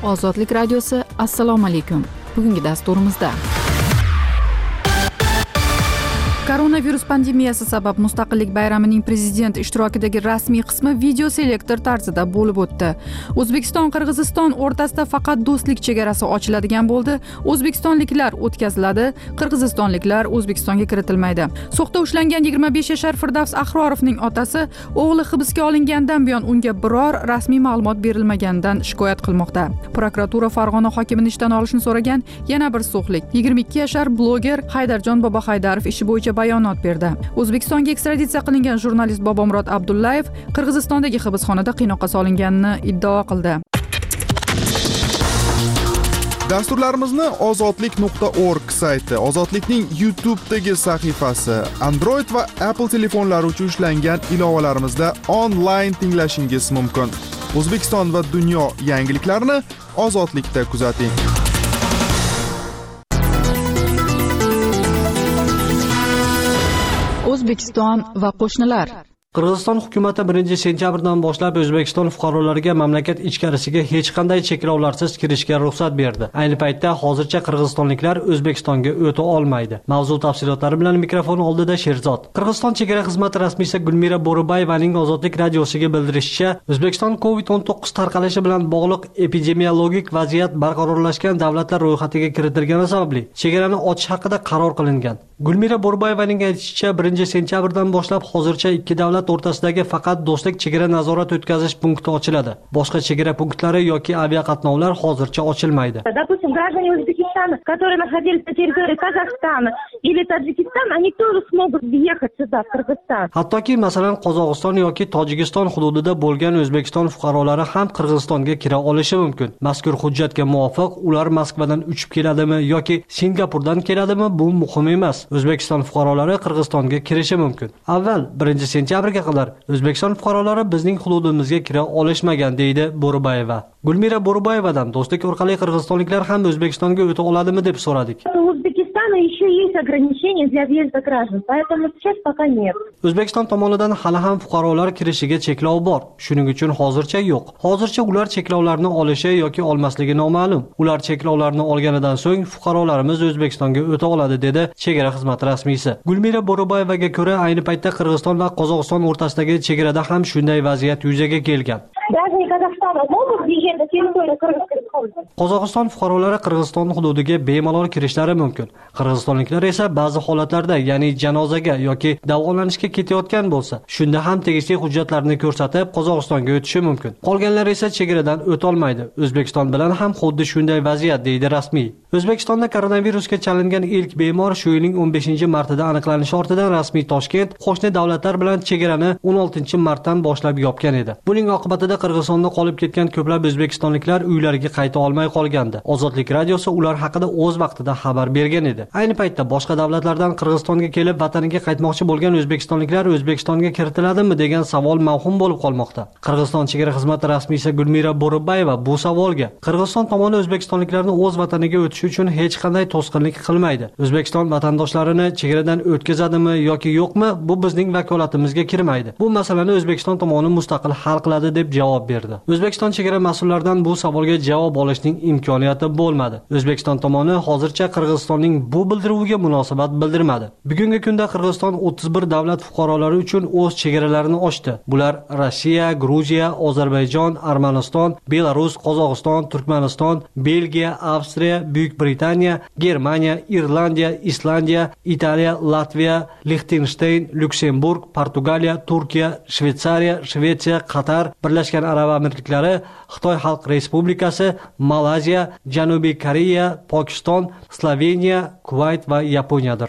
Ozodlik radiosi. Assalomu alaykum. Bugungi dasturimizda koronavirus pandemiyasi sabab Mustaqillik bayramining prezident ishtirokidagi rasmiy qismi video selektor tarzida bo'lib o'tdi. O'zbekiston-Qirg'iziston o'rtasida faqat do'stlik chegarasi ochiladigan bo'ldi. O'zbekistonliklar o'tkaziladi, qirg'izistonliklar O'zbekistonga kiritilmaydi. So'xda ushlangan 25 yashar Firdavs Ahrorovning otasi o'g'li hibsga olingandan buyon unga biror rasmiy ma'lumot berilmaganidan shikoyat qilmoqda. Prokuratura Farg'ona hokimini ishdan olishni so'ragan yana bir so'xlik 22 yashar bloger Haydarjon Bobohaydarov ishi bo'yicha bayonot berdi. O'zbekistonga ekstraditsiya qilingan jurnalist Bobomurod Abdullayev Qirg'izistondagi hibsxonada qiynoqqa solinganini iddao qildi. Dasturlarimizni ozodlik.org sayti, Ozodlikning YouTube'dagi sahifasi, Android va Apple telefonlari uchun ishlangan ilovalarimizda onlayn tinglashingiz mumkin. O'zbekiston va dunyo yangiliklarini Ozodlikda kuzating. O'zbekiston va qo'shnilar. Qirg'iziston hukumati 1-sentyabrdan boshlab O'zbekiston fuqarolariga mamlakat ichkarisiga hech qanday cheklovlarsiz kirishga ruxsat berdi. Ayni paytda hozircha qirg'izistonliklar O'zbekistonga o'ta olmaydi. Mavzu tafsilotlari bilan mikrofon oldida Sherzod. Qirg'iziston chegara xizmati rasmiysi Gulmira Bo'ribayevaning Ozodlik radiosiga bildirishicha, O'zbekiston COVID-19 tarqalishi bilan bog'liq epidemiologik vaziyat barqarorlashgan davlatlar ro'yxatiga kiritilgani sababli chegarani ochish haqida qaror qilingan. Gulmira Bo'ribayevaning aytishicha, 1-sentyabrdan boshlab hozircha ikki davlat o'rtasidagi faqat do'stlik chegara nazorat o'tkazish punkti ochiladi. Boshqa chegara punktlari yoki aviaqatnovlar hozircha ochilmaydi. Допустим, граждане Узбекистана, которые находились на территории Казахстана или Таджикистана, они тоже смогут въехать сюда, в Кыргызстан. Hattoki masalan Qozog'iston yoki Tojikiston hududida bo'lgan O'zbekiston fuqarolari ham Qirg'izistonga kira olishi mumkin. Mazkur hujjatga muvofiq ular Moskvadan uchib keladimi yoki Singapurdan keladimi, bu muhim emas. O'zbekiston fuqarolari Qirg'izistonga kirishi mumkin. Avval 1-sentyabrga qadar O'zbekiston fuqarolari bizning hududimizga kira olishmagan, deydi Bo'ribayeva. Gulmira Bo'ribayevadan do'stlik orqali qirg'izistonliklar ham O'zbekistonga o'ta oladimi deb so'radik. Узбекистана еще есть ограничения для въезда граждан, поэтому сейчас пока нет. O'zbekiston tomonidan hali ham fuqarolar kirishiga cheklov bor. Shuning uchun hozircha yo'q. Hozircha ular cheklovlarni olishi yoki olmasligi noma'lum. Ular cheklovlarni olganidan so'ng fuqarolarimiz O'zbekistonga o'ta oladi, dedi chegara xizmati rasmiysi. Gulmira Bo'ribayevaga ko'ra, ayni paytda Qirg'iziston va Qozog'iston o'rtasidagi chegarada ham shunday vaziyat yuzaga kelgan. Граждане Казахстана могут въезжать на территорию Кыргызской республики? Qozog'iston fuqarolari Qirg'iziston hududiga bemalol kirishlari mumkin. Qirg'izistonliklar esa ba'zi holatlarda, ya'ni janozaga yoki davolanishga ketayotgan bo'lsa, shunda ham tegishli hujjatlarni ko'rsatib Qozog'istonga o'tishi mumkin. Qolganlar esa chegaradan o'ta olmaydi. O'zbekiston bilan ham xuddi shunday vaziyat, deydi rasmiy. O'zbekistonda koronavirusga chalingan ilk bemor shu yilning 15-martida aniqlanishi ortidan rasmiy Toshkent qo'shni davlatlar bilan chegarani 16-martdan boshlab yopgan edi. Buning oqibatida Qirg'izistonda qolib ketgan ko'plab o'zbekistonliklar uylariga qayta olmay qolgandi. Ozodlik radiosi ular haqida o'z vaqtida xabar bergan edi. Ayni paytda boshqa davlatlardan Qirg'izistonga kelib vataniga qaytmoqchi bo'lgan o'zbekistonliklar O'zbekistonga kiritiladimi degan savol mavhum bo'lib qolmoqda. Qirg'iziston chegara xizmati rasmiysi Gulmira Bo'ribayeva bu savolga Qirg'iziston tomoni o'zbekistonliklarni o'z vataniga o'tishi uchun hech qanday to'sqinlik qilmaydi. O'zbekiston vatandoshlarini chegaradan o'tkazadimi yoki yo'qmi, bu bizning vakolatimizga kirmaydi. Bu masalani O'zbekiston tomoni mustaqil hal qiladi, deb javob berdi. O'zbekiston chegara mas'ullaridan bu savolga javob olishning imkoniyati bo'lmadi. O'zbekiston tomoni hozircha Qirg'izistonning bu bildiriviga munosabat bildirmadi. Bugungi kunda Qirg'iziston 31 davlat fuqarolari uchun o'z chegaralarini ochdi. Bular Rossiya, Gruziya, Ozarbayjon, Armaniston, Belarus, Qozog'iston, Turkmaniston, Belgiya, Avstriya, Buyuk Britaniya, Germaniya, Irlandiya, Islandiya, Italiya, Latviya, Liechtenstein, Lyuksemburg, Portugaliya, Turkiya, Shveysariya, Shvetsiya, Qatar, Birlashgan Arab Amirliklari, Xitoy Xalq Respublikasi, Malayziya, Janubiy Koreya, Pokiston, Sloveniya, Kuvayt va Yaponiyadir.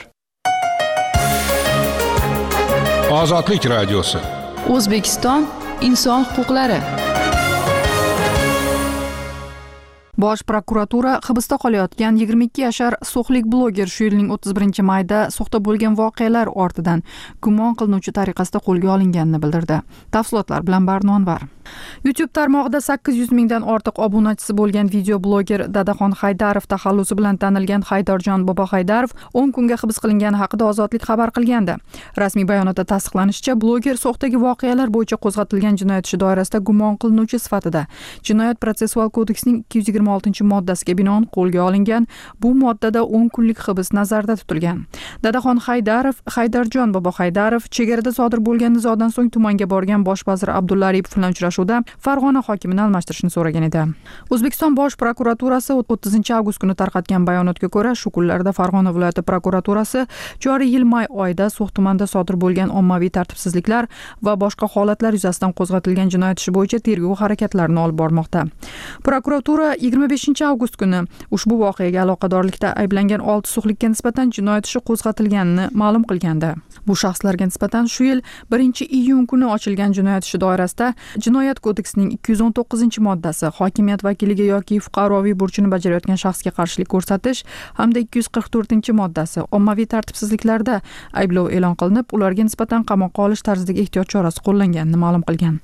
Ozodlik radiosi. O'zbekiston inson huquqlari. Bosh prokuratura hibsda qolayotgan 22 yashar so'xlik bloger shu yilning 31-mayda so'xda bo'lgan voqealar ortidan gumon qilinuvchi tariqasida qo'lga olinganini bildirdi. Tafsilotlar bilan Barnonvar. YouTube tarmog'ida 800 mingdan ortiq obunachisi bo'lgan video bloger Dadaxon Haydarov taxallusi bilan tanilgan Haydarjon Bobo Haydarov 10 kunga hibs qilingani haqida Ozodlik xabar qilgandi. Rasmiy bayonotda tasdiqlanishicha, bloger so'xdagi voqealar bo'yicha qo'zg'atilgan jinoyat ishi doirasida gumon qilinuvchi sifatida Jinoyat protsessual kodeksining 226-moddasiga binoan qo'lga olingan. Bu moddada 10 kunlik hibs nazarda tutilgan. Dadaxon Haydarov, Haydarjon Bobo Haydarov chegarada sodir bo'lgan nizodan so'ng tumanga borgan bosh vazir Abdulla Aripov bilan uchrashuvda Farg'ona hokimini almashtirishni so'ragan edi. O'zbekiston Bosh prokuraturasi 30-avgust kuni tarqatgan bayonotga ko'ra, shu kunlarda Farg'ona viloyati prokuraturasi joriy yil may oyida So'x tumanida sodir bo'lgan ommaviy tartibsizliklar va boshqa holatlar yuzasidan qo'zg'atilgan jinoyat ishi bo'yicha tergov harakatlarini olib bormoqda. Prokuratura 25-avgust kuni ushbu voqeaga aloqadorlikda ayblangan 6 so'xlikka nisbatan jinoyat ishi qo'zg'atilganini ma'lum qilgandi. Bu shaxslarga nisbatan shu yil 1-iyun kuni ochilgan jinoyat ishi doirasida Jinoyat kodeksining 219-moddasi hokimiyat vakiliga yoki fuqaroviy burchini bajarayotgan shaxsga qarshilik ko'rsatish hamda 244-moddasi ommaviy tartibsizliklarda ayblov e'lon qilinib, ularga nisbatan qamoqqa olish tarzidagi ehtiyot chorasi qo'llanganini ma'lum qilgan.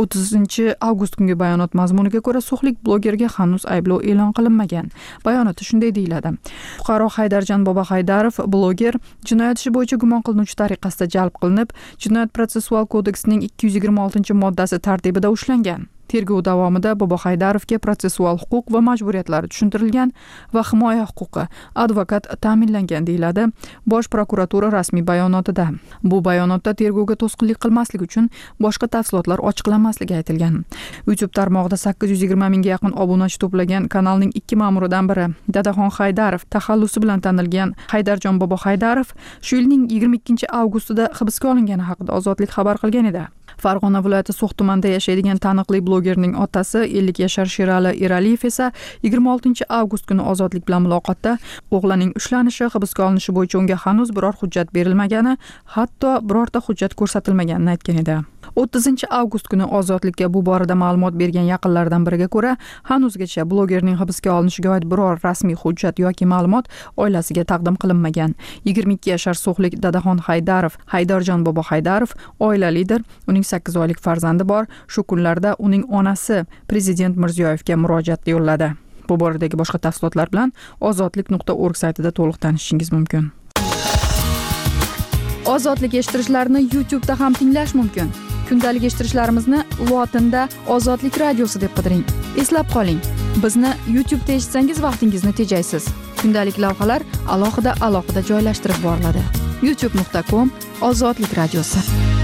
30-avgust kungi bayonot mazmuniga ko'ra, so'xlik blogerga hanuz ayblov e'lon qilinmagan. Bayonotda shunday deyiladi: Fuqaro Haydarjon Bobo Haydarov bloger jinoyat ishi bo'yicha gumon qilinuvchi tariqasida jalb qilinib, Jinoyat protsessual kodeksining 226-moddasi tartibida ushlangan. Tergov davomida Bobo Haydarovga protsessual huquq va majburiyatlari tushuntirilgan va himoya huquqi advokat ta'minlangan, deyiladi Bosh prokuratura rasmiy bayonotida. Bu bayonotda tergovga to'sqinlik qilmaslik uchun boshqa tafsilotlar ochiqlanmasligi aytilgan. YouTube tarmog'ida 820 mingga yaqin obunachi to'plagan kanalning 2 ma'muridan biri Dadaxon Haydarov taxallusi bilan tanilgan Haydarjon Bobo Haydarov shu yilning 22-avgustida hibsga olingani haqida Ozodlik xabar qilgan edi. Farg'ona viloyati So'x tumanida yashaydigan taniqli blogerning otasi 50 yashar Sherali Eraliyev esa 26-avgust kuni Ozodlik bilan muloqotda o'g'lining ushlanishi, hibsga olinishi bo'yicha unga hanuz biror hujjat berilmagani, hatto birorta hujjat ko'rsatilmaganini aytgan edi. 30-avgust kuni Ozodlikka bu borada ma'lumot bergan yaqinlaridan biriga ko'ra, hanuzgacha blogerning hibsga olinishiga oid biror rasmiy hujjat yoki ma'lumot oilasiga taqdim qilinmagan. 22 yashar so'xlik Dadaxon Haydarov, Haydarjon Bobo Haydarov oilalidir. Uning 8 oylik farzandi bor. Shu kunlarda uning onasi Prezident Mirziyoyevga murojaat yo'lladi. Bu boradagi boshqa tafsilotlar bilan ozodlik.org saytida to'liq tanishishingiz mumkin. Ozodlik eshittirishlarni YouTube'da ham tinglash mumkin. Kundalik eshittirishlarimizni lotinda Ozodlik radiosi deb qidiring. Eslab qoling, bizni YouTube'da eshitsangiz vaqtingizni tejaysiz. Kundalik lavhalar alohida joylashtirib boriladi. youtube.com/Ozodlik radiosi.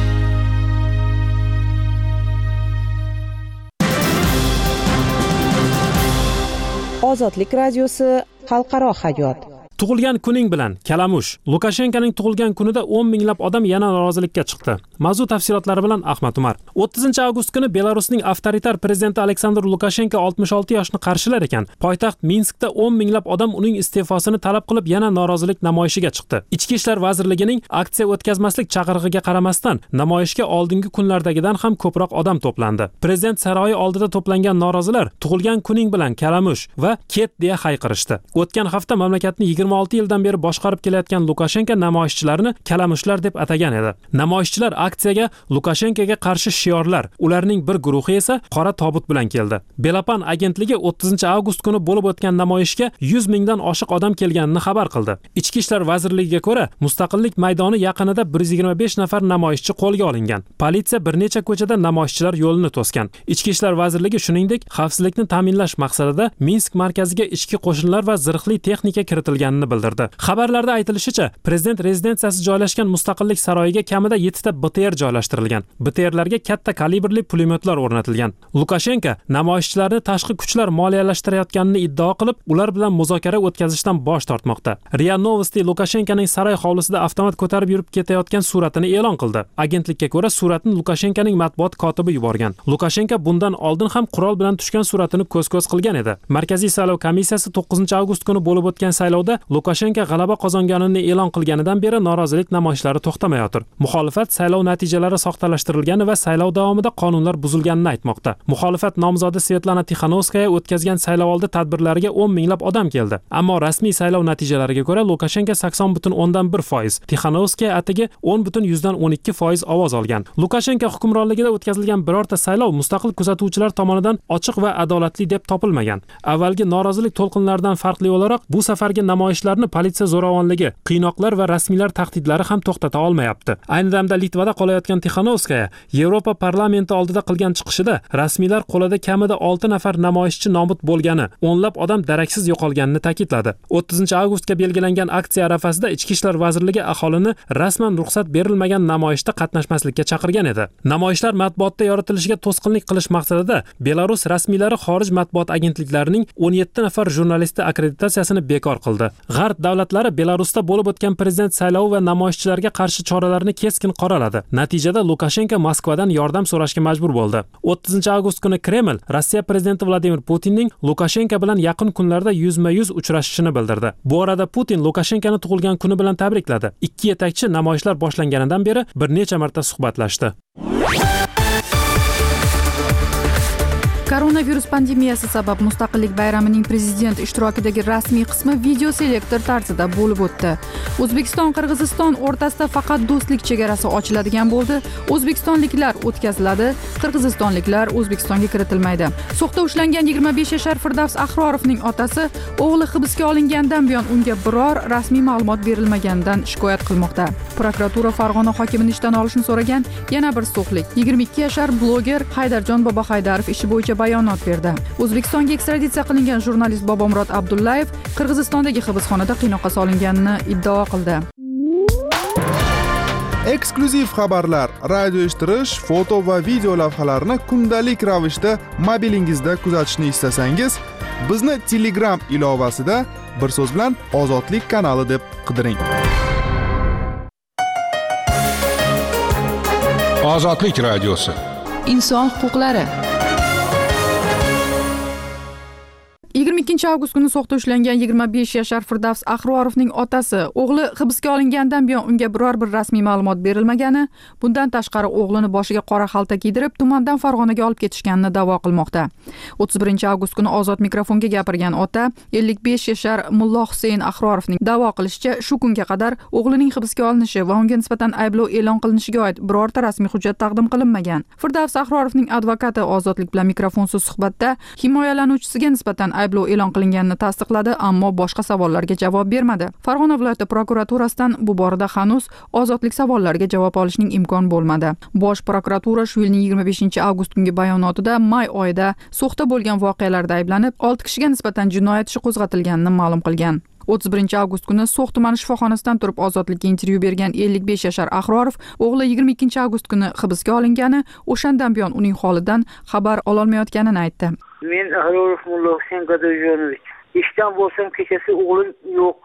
Ozodlik radiosi xalqaro hayot. Tug'ilgan kuning bilan Kalamush. Lukashenkoning tug'ilgan kunida 10 minglab odam yana norozilikka chiqdi. Mavzu tafsilotlari bilan Ahmad Umar. 30-avgust kuni Belarusning avtoritar prezidenti Aleksandr Lukashenko 66 yoshni qarshilar ekan. Poytaxt Minskda 10 minglab odam uning iste'fosini talab qilib yana norozilik namoyishiga chiqdi. Ichki ishlar vazirligining aksiya o'tkazmaslik chaqirig'iga qaramasdan namoyishga oldingi kunlardagidan ham ko'proq odam to'plandi. Prezident saroyi oldida to'plangan norozilar tug'ilgan kuning bilan Kalamush va ket deya hayqirishdi. O'tgan hafta mamlakatni 26 yildan beri boshqarib kelayotgan Lukashenko namoyishchilarni kalamushlar deb atagan edi. Namoyishchilar aksiyaga Lukashenkoga qarshi shiorlar, ularning bir guruhi esa qora tobut bilan keldi. Belapan agentligi 30-avgust kuni bo'lib o'tgan namoyishga 100 mingdan oshiq odam kelganini xabar qildi. Ichki ishlar vazirligiga ko'ra, Mustaqillik maydoni yaqinida 125 nafar namoyishchi qo'lga olingan. Politsiya bir necha ko'chada namoyishchilar yo'lini to'sgan. Ichki ishlar vazirligi shuningdek, xavfsizlikni ta'minlash maqsadida Minsk markaziga ichki qo'shinlar va zirhli texnika kiritilgan bildirdi. Xabarlarda aytilishicha, prezident rezidensiyasi joylashgan Mustaqillik saroyiga kamida 7 ta BTR joylashtirilgan. BTRlarga katta kalibrli pulemyotlar o'rnatilgan. Lukashenko namoyishchilarni tashqi kuchlar moliyalashtirayotganini iddao qilib, ular bilan muzokara o'tkazishdan bosh tortmoqda. RIA Novosti Lukashenkoning saroy hovlisida avtomat ko'tarib yurib ketayotgan suratini e'lon qildi. Agentlikka ko'ra, suratni Lukashenkoning matbuot kotibi yuborgan. Lukashenko bundan oldin ham qurol bilan tushgan suratini ko'z-ko'z qilgan edi. Markaziy saylov komissiyasi 9-avgust kuni bo'lib o'tgan saylovda Lukashenko g'alaba qozonganini e'lon qilganidan beri norozilik namoyishlari to'xtamayotir. Muxolifat saylov natijalari soxtalashtirilgani va saylov davomida qonunlar buzilganini aytmoqda. Muxolifat nomzodi Svetlana Tixanovskaya o'tkazgan saylovoldi tadbirlariga 10 minglab odam keldi. Ammo rasmiy saylov natijalariga ko'ra Lukashenko 80.1%, Tixanovskaya atigi 10.12% ovoz olgan. Lukashenko hukmronligida o'tkazilgan birorta saylov mustaqil kuzatuvchilar tomonidan ochiq va adolatli deb topilmagan. Avvalgi norozilik to'lqinlaridan farqli o'laroq bu safargi namoyishlarni politsiya zo'ravonligi, qiynoqlar va rasmiylar tahdidlari ham to'xtata olmayapti. Ayni damda Litvada qolayotgan Tixanovskaya Yevropa parlamenti oldida qilgan chiqishida rasmiylar qo'lida kamida 6 nafar namoyishchi nobud bo'lgani, o'nlab odam daraksiz yo'qolganini ta'kidladi. 30-avgustga belgilangan aksiya arafasida Ichki ishlar vazirligi aholini rasman ruxsat berilmagan namoyishda qatnashmaslikka chaqirgan edi. Namoyishlar matbuotda yoritilishiga to'sqinlik qilish maqsadida Belarus rasmiylari xorij matbuot agentliklarining 17 nafar jurnalisti akkreditatsiyasini bekor qildi. G'arb davlatlari Belarusda bo'lib o'tgan prezident saylovi va namoyishchilarga qarshi choralarni keskin qoraladi. Natijada Lukashenko Moskvadan yordam so'rashga majbur bo'ldi. 30-avgust kuni Kreml Rossiya prezidenti Vladimir Putinning Lukashenko bilan yaqin kunlarda yuzma-yuz uchrashishini bildirdi. Bu orada Putin Lukashenkoni tug'ilgan kuni bilan tabrikladi. Ikki yetakchi namoyishlar boshlanganidan beri bir necha marta suhbatlashdi. Koronavirus pandemiyasi sabab Mustaqillik bayramining prezident ishtirokidagi rasmiy qismi video selektor tarzida bo'lib o'tdi. O'zbekiston-Qirg'iziston o'rtasida faqat do'stlik chegarasi ochiladigan bo'ldi. O'zbekistonliklar o'tkaziladi, qirg'izistonliklar O'zbekistonga kiritilmaydi. So'xda ushlangan 25 yashar Firdavs Ahrorovning otasi o'g'li hibsga olingandan buyon unga biror rasmiy ma'lumot berilmaganidan shikoyat qilmoqda. Prokuratura Farg'ona hokimini ishdan olishni so'ragan yana bir so'xlik 22 yashar bloger Haydarjon Bobohaydarov ishi bo'yicha bayonot berdi. O'zbekistonga ekstraditsiya qilingan jurnalist Bobomurod Abdullayev Qirg'izistondagi hibsxonada qiynoqqa solinganini iddao qildi. Eksklyuziv xabarlar, radio eshittirish, foto va video lavhalarni kundalik ravishda mobilingizda kuzatishni istasangiz, bizni Telegram ilovasida bir so'z bilan Ozodlik kanali deb qidiring. Ozodlik radiosi. Inson huquqlari. 22-avgust kuni So'xda ushlangan 25 yashar Firdavs Ahrorovning otasi o'g'li hibsga olingandan buyon unga biror bir rasmiy ma'lumot berilmagani, bundan tashqari o'g'lini boshiga qora xalta kiydirib tumandan Farg'onaga olib ketishganini da'vo qilmoqda. 31-avgust kuni ozod mikrofonga gapirgan ota 55 yashar Mullo Husayn Ahrorovning da'vo qilishicha, shu kunga qadar o'g'lining hibsga olinishi va unga nisbatan ayblov e'lon qilinishiga oid birorta rasmiy hujjat taqdim qilinmagan. Firdavs Ahrorovning advokati Ozodlik bilan mikrofonsiz suhbatda himoyalanuvchisiga nisbatan ayblov e'lon qilinganini tasdiqladi, ammo boshqa savollarga javob bermadi. Farg'ona viloyati prokuraturasidan bu borada hanuz Ozodlik savollariga javob olishning imkon bo'lmadi. Bosh prokuratura shu yilning 25-avgust kungi bayonotida may oyida So'xda bo'lgan voqealarda ayblanib, 6 kishiga nisbatan jinoyat ishi qo'zg'atilganini ma'lum qilgan. 31-avgust kuni So'x tumani shifoxonasidan turib Ozodlikka intervyu bergan 55 yashar Ahrorov o'g'li 22-avgust kuni hibsga olingani, o'shandan buyon uning holidan xabar ololmayotganini aytdi. Men Ahrorov Mullo Husayn Gadoyjonovich. Ishdan bo'lsam kechasi o'g'lim yo'q.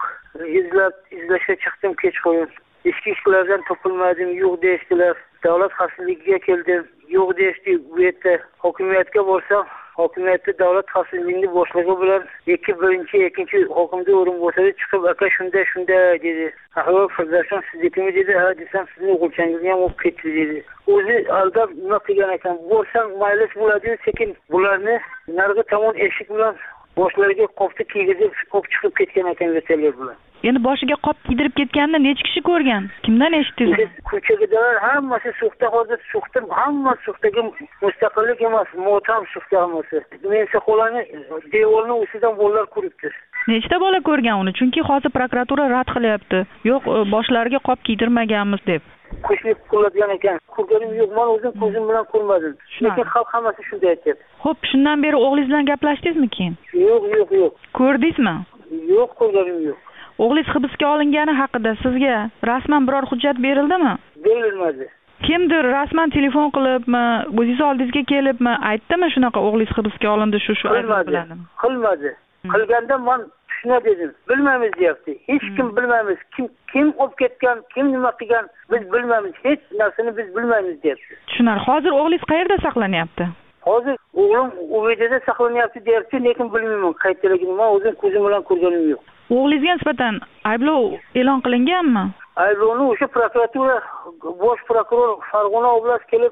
Izlashga chiqdim kechqurun. Ichki ishlardan topilmadim, yo'q deyishdilar. Davlat xavfsizligiga keldim, yo'q deyishdi. Bu yerda hokimiyatga borsam, hokimiyatda davlat xavfsizligini boshlig'i bilan ikkinchi hokimda o'rinbosari chiqib, aka shunday dedi. Ahrorov Firdavsjon siznikimi dedi. Ha desam, sizning o'g'ilchangizni ham olib ketdi dedi. O'zi aldab nima qilgan ekan? Bo'lsam maylis bo'ladi, sekin bularni narigi tomon eshik bilan boshlariga qopni kiygizib, qop chiqib ketgan ekan vertolyot bilan. Endi boshiga qop kiydirib ketganini necha kishi ko'rgan? Kimdan eshitdingiz? Ko'chadagilar hammasi So'xda, hozir So'xda hamma So'xdagi mustaqillik emas, motam So'xda hammasi. Men xo'lani devorning ustidan bolalar ko'ribdi. Nechta bola ko'rgan uni? Chunki hozir prokuratura rad qilyapti. Yo'q, boshlariga qop kiydirmaganmiz deb. Qo'shniq qiladigan ekan. Ko'rganim yo'q, men o'zim ko'zim bilan ko'rmadim. Lekin xalq hammasi shunday aytadi. Xo'p, shundan beri o'g'lingiz bilan gaplashdingizmi keyin? Yo'q. Ko'rdingizmi? Yo'q, ko'rganim yo'q. O'g'lingiz hibsga olingani haqida sizga rasman biror hujjat berildimi? Berilmadi. Kimdir rasman telefon qilibmi, o'zingiz oldingizga kelibmi, aytdimi shunaqa o'g'lingiz hibsga olindi shu bilan? Qilmadi. Qilganda men shuna dedim. Bilmaymiz deyapti. Hech kim bilmaymiz. Kim olib ketgan, kim nima qilgan biz bilmaymiz. Hech narsani biz bilmaymiz deyapti. Tushunarli. Hozir o'g'lingiz qayerda saqlanyapti? Hozir o'g'lim UVDda saqlanyapti deyapti, lekin bilmayman qayerdaligini. Men o'zim ko'zim bilan ko'rganim yo'q. O'g'lingizga nisbatan ayblov e'lon qilinganmi? Ayblovni o'sha prokuratura bosh prokuror Farg'ona oblast kelib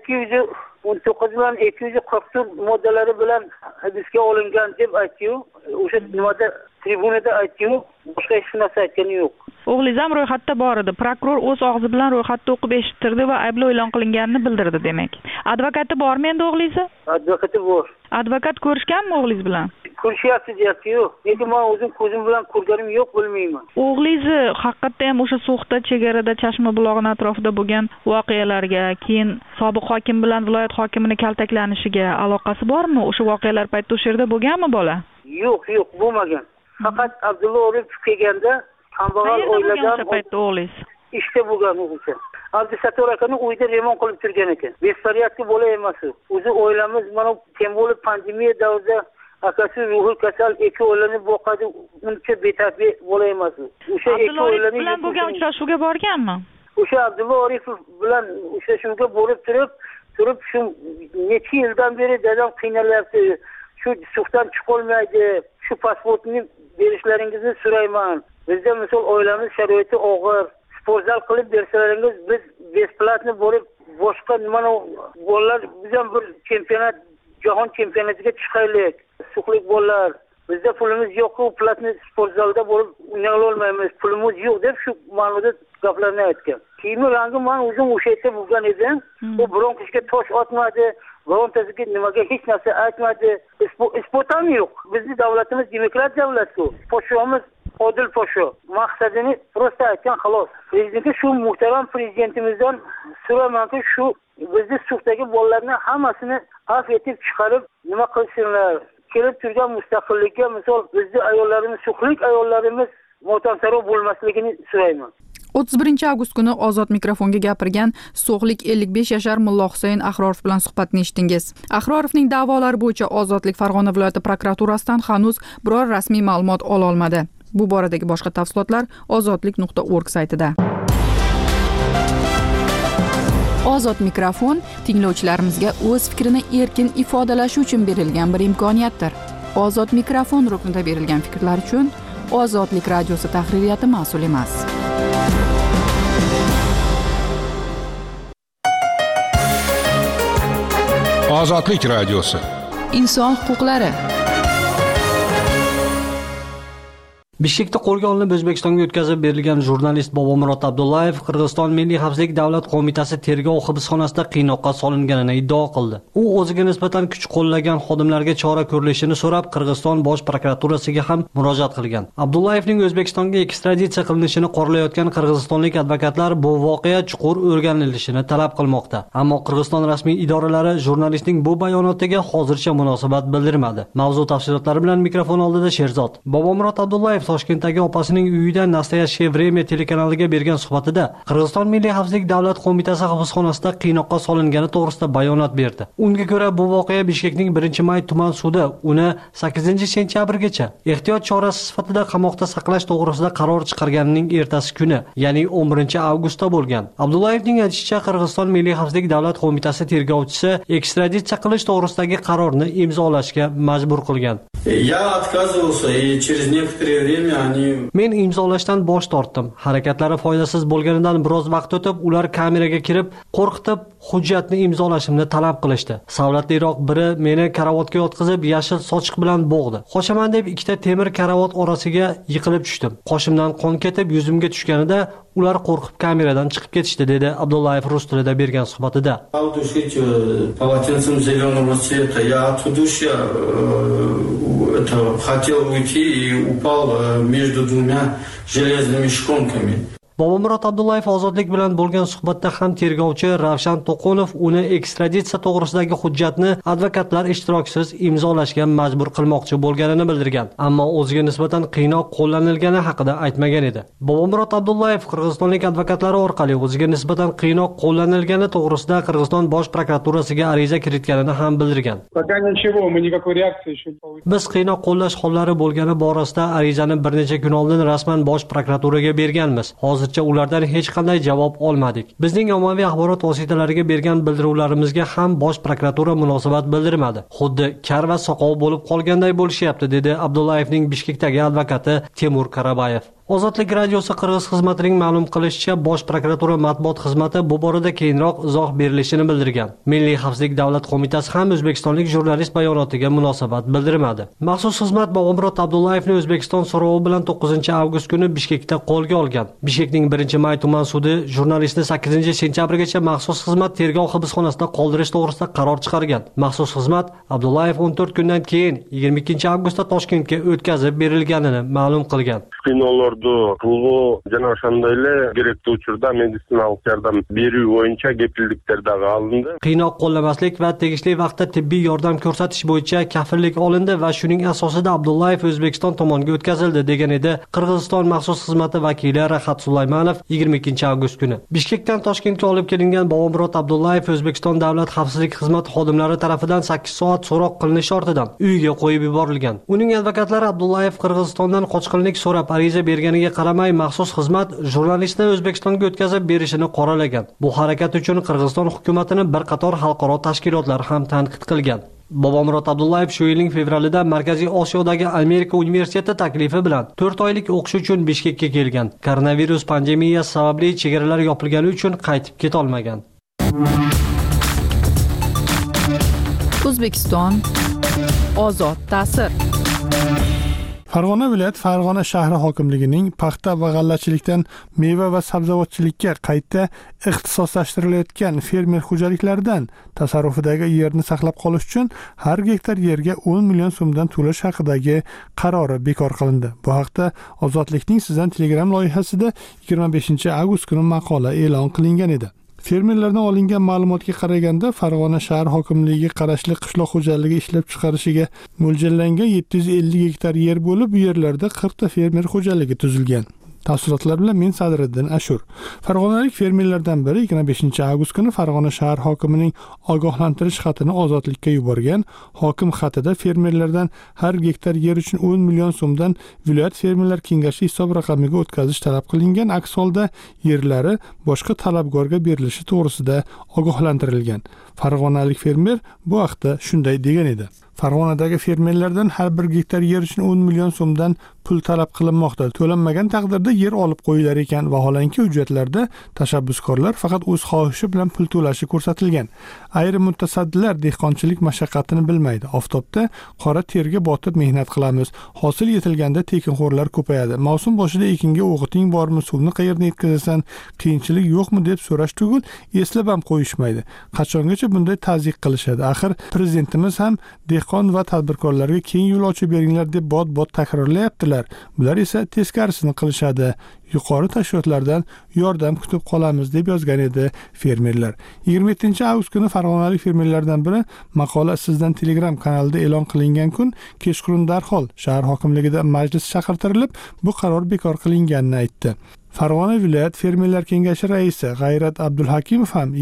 219 bilan 244 moddalari bilan hibsga olingan deb aytdi-yu, o'sha nimada tribunada aytdi-yu, boshqa hech narsa aytgani yo'q. O'g'lingiz ham ro'yxatda bor edi. Prokuror o'z og'zi bilan ro'yxatda o'qib eshittirdi va ayblov e'lon qilinganini bildirdi demak. Advokati bormi endi o'g'lingiz? Advokati bor. Advokat ko'rishganmi o'g'lingiz bilan? Ko'rishyapti deyapti-yu. Lekin men o'zim ko'zim bilan ko'rganim yo'q, bilmayman. O'g'lingiz haqiqatda ham o'sha So'xda chegarada Chashma bulog'ining atrofida bo'lgan voqealarga, keyin sobiq hokim bilan viloyat hokimining kaltaklanishiga aloqasi bormi? O'sha voqealar paytida o'sha yerda bo'lganmi bola? Yo'q, bo'lmagan. Faqat Abdulla Oripov kelganda kambag'al oiladan o'sha paytda o'g'lingiz ishda bo'lgan o'g'ilcha. Abdusattor akani uyda remont qilib turgan ekan. Bespariyatli bola emas u. O'zi oilamiz mana kim bo'lib pandemiya davrida akasi ruhiy kasal ikki oilani boqadi, uncha betabi bola emas u. O'sha ikki oilani bilan bo'lgan uchrashuvga borganmi? O'sha Abdulla Oripov bilan uchrashuvga borib turib shu necha yildan beri dadam qiynalyapti. Shu suhdan chiqolmaydi. Shu pasportni berishlaringizni so'rayman. Bizda misol oilamiz sharoiti og'ir. Sportzal qilib bersalaringiz biz besplatni borib boshqa nimani bolalar biz ham bir chempionat, jahon chempionatiga chiqaylik. Suqlik bolalar. Bizda pulimiz yo'q-ku, platni sportzalda borib o'ynay olmaymiz. Pulimiz yo'q deb shu ma'noda gaplarni aytgan. Kiyimi rangi men o'zim o'sha yerda bo'lgan edim. U biron kishiga tosh otmadi. Birontasiga nimaga hech narsa aytmadi. Isbot ham yo'q. Bizning davlatimiz demokrat davlat-ku. Podshomiz Odil Podsho. Maqsadini prosta aytgan xolos. Prezidentga shu muhtaram prezidentimizdan so'ramanki, shu bizni So'xdagi bolalarni hammasini afv etib chiqarib nima qilsinlar. Kelib turgan mustaqillikka misol bizning ayollarimiz, So'xlik ayollarimiz motamsaro bo'lmasligini so'rayman. 31 avgust kuni Ozod mikrofonga gapirgan So'xlik 55 yashar Mullo Husayn Ahrorov bilan suhbatni eshitdingiz. Ahrorovning da'volari bo'yicha Ozodlik Farg'ona viloyati prokuraturasidan hanuz biror rasmiy ma'lumot ola olmadi. Bu boradagi boshqa tafsilotlar ozodlik.org saytida. Ozod mikrofon tinglovchilarimizga o'z fikrini erkin ifodalashi uchun berilgan bir imkoniyatdir. Ozod mikrofon ruknida berilgan fikrlar uchun Ozodlik radiosi tahririyati mas'ul emas. Ozodlik radiosi. Inson huquqlari. Bishkekda qo'lga olinib O'zbekistonga o'tkazib berilgan jurnalist Bobomurod Abdullayev Qirg'iziston Milliy xavfsizlik davlat qo'mitasi tergov hibsxonasida qiynoqqa solinganini iddao qildi. U o'ziga nisbatan kuch qo'llagan xodimlarga chora ko'rilishini so'rab Qirg'iziston bosh prokuraturasiga ham murojaat qilgan. Abdullayevning O'zbekistonga ekstraditsiya qilinishini qoralayotgan qirg'izistonlik advokatlar bu voqea chuqur o'rganilishini talab qilmoqda. Ammo Qirg'iziston rasmiy idoralari jurnalistning bu bayonotiga hozircha munosabat bildirmadi. Mavzu tafsilotlari bilan mikrofon oldida Sherzod. Bobomurod Abdullayev Toshkentdagi opasining uyida Nastoyashye Vremya telekanaliga bergan suhbatida Qirg'iziston Milliy xavfsizlik davlat qo'mitasi hibsxonasida qiynoqqa solingani to'g'risida bayonot berdi. Unga ko'ra bu voqea Bishkekning 1-may tuman sudi uni 8-sentyabrgacha ehtiyot chorasi sifatida qamoqda saqlash to'g'risida qaror chiqarganining ertasi kuni, ya'ni 11-avgustda bo'lgan. Abdullayevning aytishicha, Qirg'iziston Milliy xavfsizlik davlat qo'mitasi tergovchisi ekstraditsiya qilish to'g'risidagi qarorni imzolashga majbur qilgan. Я отказывался, и через некоторое время они... Men imzolashdan bosh tortdim. Harakatlari foydasiz bo'lganidan biroz vaqt o'tib, ular kameraga kirib, qo'rqitib, hujjatni imzolashimni talab qilishdi. Savlatliroq biri meni karavotga yotqizib, yashil sochiq bilan bo'g'di. Qoshaman deb ikkita temir karavot orasiga yiqilib tushdim. Qoshimdan qon ketib, yuzimga tushganida ular qo'rqib kameradan chiqib ketishdi, dedi Abdullayev rus tilida bergan suhbatida. Полотенцем зеленого цвета. Я оттуда хотел уйти и упал между двумя железными шконками. Bobomurod Abdullayev Ozodlik bilan bo'lgan suhbatda ham tergovchi Ravshan To'qonov uni ekstraditsiya to'g'risidagi hujjatni advokatlar ishtirokisiz imzolashga majbur qilmoqchi bo'lganini bildirgan, ammo o'ziga nisbatan qiynoq qo'llanilgani haqida aytmagan edi. Bobomurod Abdullayev qirg'izistonlik advokatlari orqali o'ziga nisbatan qiynoq qo'llanilgani to'g'risida Qirg'iziston bosh prokuraturasiga ariza kiritganini ham bildirgan. Biz qiynoq qo'llash hollari bo'lgani borasida arizani bir necha kun oldin rasman bosh prokuraturaga berganmiz. Hozir hozircha ulardan hech qanday javob olmadik. Bizning ommaviy axborot vositalariga bergan bildiruvlarimizga ham bosh prokuratura munosabat bildirmadi. Xuddi kar va soqov bo'lib qolganday bo'lishyapti, dedi Abdullayevning Bishkekdagi advokati Temur Karabayev. Ozodlik radiosi Qirg'iz xizmatining ma'lum qilishicha, bosh prokuratura matbuot xizmati bu borada keyinroq izoh berilishini bildirgan. Milliy xavfsizlik davlat qo'mitasi ham o'zbekistonlik jurnalist bayonotiga munosabat bildirmadi. Maxsus xizmat Bobomurod Abdullayevni O'zbekiston so'rovi bilan 9-avgust kuni Bishkekda qo'lga olgan. Bishkekning 1-may tuman sudi jurnalistni 8-sentyabrgacha maxsus xizmat tergov hibsxonasida qoldirish to'g'risida qaror chiqargan. Maxsus xizmat Abdullayev 14 kundan keyin 22-avgustda Toshkentga o'tkazib berilganini ma'lum qilgan. Pulgu jana o'shanday эле керектүү учурда медициналык yordam берүү боюнча кепилдиктер дагы алынды. Qiynoq qo'llamaslik va tegishli vaqtda tibbiy yordam ko'rsatish bo'yicha kafillik olindi va shuning asosida Abdullayev O'zbekiston tomoniga o'tkazildi, degan edi Qirg'iziston maxsus xizmati vakili Rahat Sulaymanov 22-avgust kuni. Bishkekdan Toshkentga olib kelingan Bobomurod Abdullayev O'zbekiston davlat xavfsizlik xizmati xodimlari tomonidan 8 soat so'roq qilinish ortidan uyiga qo'yib yuborilgan. Uning advokatlari Abdullayev Qirg'izistondan qochqinlik so'rab ariza berganiga qaramay maxsus xizmat jurnalistni O'zbekistonga o'tkazib berishini qoralagan. Bu harakat uchun Qirg'iziston hukumatini bir qator xalqaro tashkilotlar ham tanqid qilgan. Bobomurod Abdullayev shu yilning fevralida Markaziy Osiyodagi Amerika universiteti taklifi bilan 4 oylik o'qish uchun Bishkekka kelgan. Koronavirus pandemiyasi sababli chegaralar yopilgani uchun qaytib keta olmagan. O'zbekiston ozod ta'sir. Farg'ona viloyat Farg'ona shahri hokimligining paxta va g'allachilikdan meva va sabzavotchilikka qayta ixtisoslashtirilgan fermer xo'jaliklaridan tasarrufidagi yerni saqlab qolish uchun har gektar yerga 10 million so'mdan to'lash haqidagi qarori bekor qilindi. Bu haqda Ozodlikning sizdan Telegram loyihasida 25-avgust kuni maqola e'lon qilingan edi. Fermerlardan olingan ma'lumotga qaraganda Farg'ona shahar hokimligiga qarashli qishloq xo'jaligi ishlab chiqarishiga mo'ljallangan 750 gektar yer bo'lib, bu yerlarda 40 ta fermer xo'jaligi tuzilgan. Tafsilotlar bilan men Sadriddin Ashur. Farg'onalik fermerlardan biri 25-avgust kuni Farg'ona shahar hokimining ogohlantirish xatini Ozodlikka yuborgan. Hokim xatida fermerlardan har gektar yer uchun 10 million so'mdan viloyat fermerlar kengashi hisob raqamiga o'tkazish talab qilingan. Aks holda yerlari boshqa talabgorga berilishi to'g'risida ogohlantirilgan. Farg'onalik fermer bu haqda shunday degan edi. Farg'onadagi fermerlardan har bir gektar yer uchun 10 million so'mdan pul talab qilinmoqda. To'lanmagan taqdirda yer olib qo'yilar ekan. Vaholanki hujjatlarda tashabbuskorlar faqat o'z xohishi bilan pul to'lashi ko'rsatilgan. Ayrim mutasaddilar dehqonchilik mashaqqatini bilmaydi. Oftobda qora terga botib mehnat qilamiz. Hosil yetilganda tekinxo'rlar ko'payadi. Mavsum boshida ekinga o'g'iting bormi, suvni qayerdan yetkazasan, qiyinchilik yo'qmi deb so'rash tugul eslab ham qo'yishmaydi. Qachongacha bunday tazyiq qilishadi? Axir prezidentimiz ham dehqon va tadbirkorlarga keng yo'l ochib beringlar deb bot takrorlayaptilar. Bular esa teskarisini qilishadi. Yuqori tashkilotlardan yordam kutib qolamiz deb yozgan edi fermerlar. 27-avgust kuni Farg'onalik fermerlardan biri maqola sizdan Telegram kanalida e'lon qilingan kun kechqurun darhol shahar hokimligida majlis chaqirtirilib, bu qaror bekor qilinganini aytdi. Farg'ona viloyat fermerlar kengashi raisi G'ayrat Abdulhakimov ham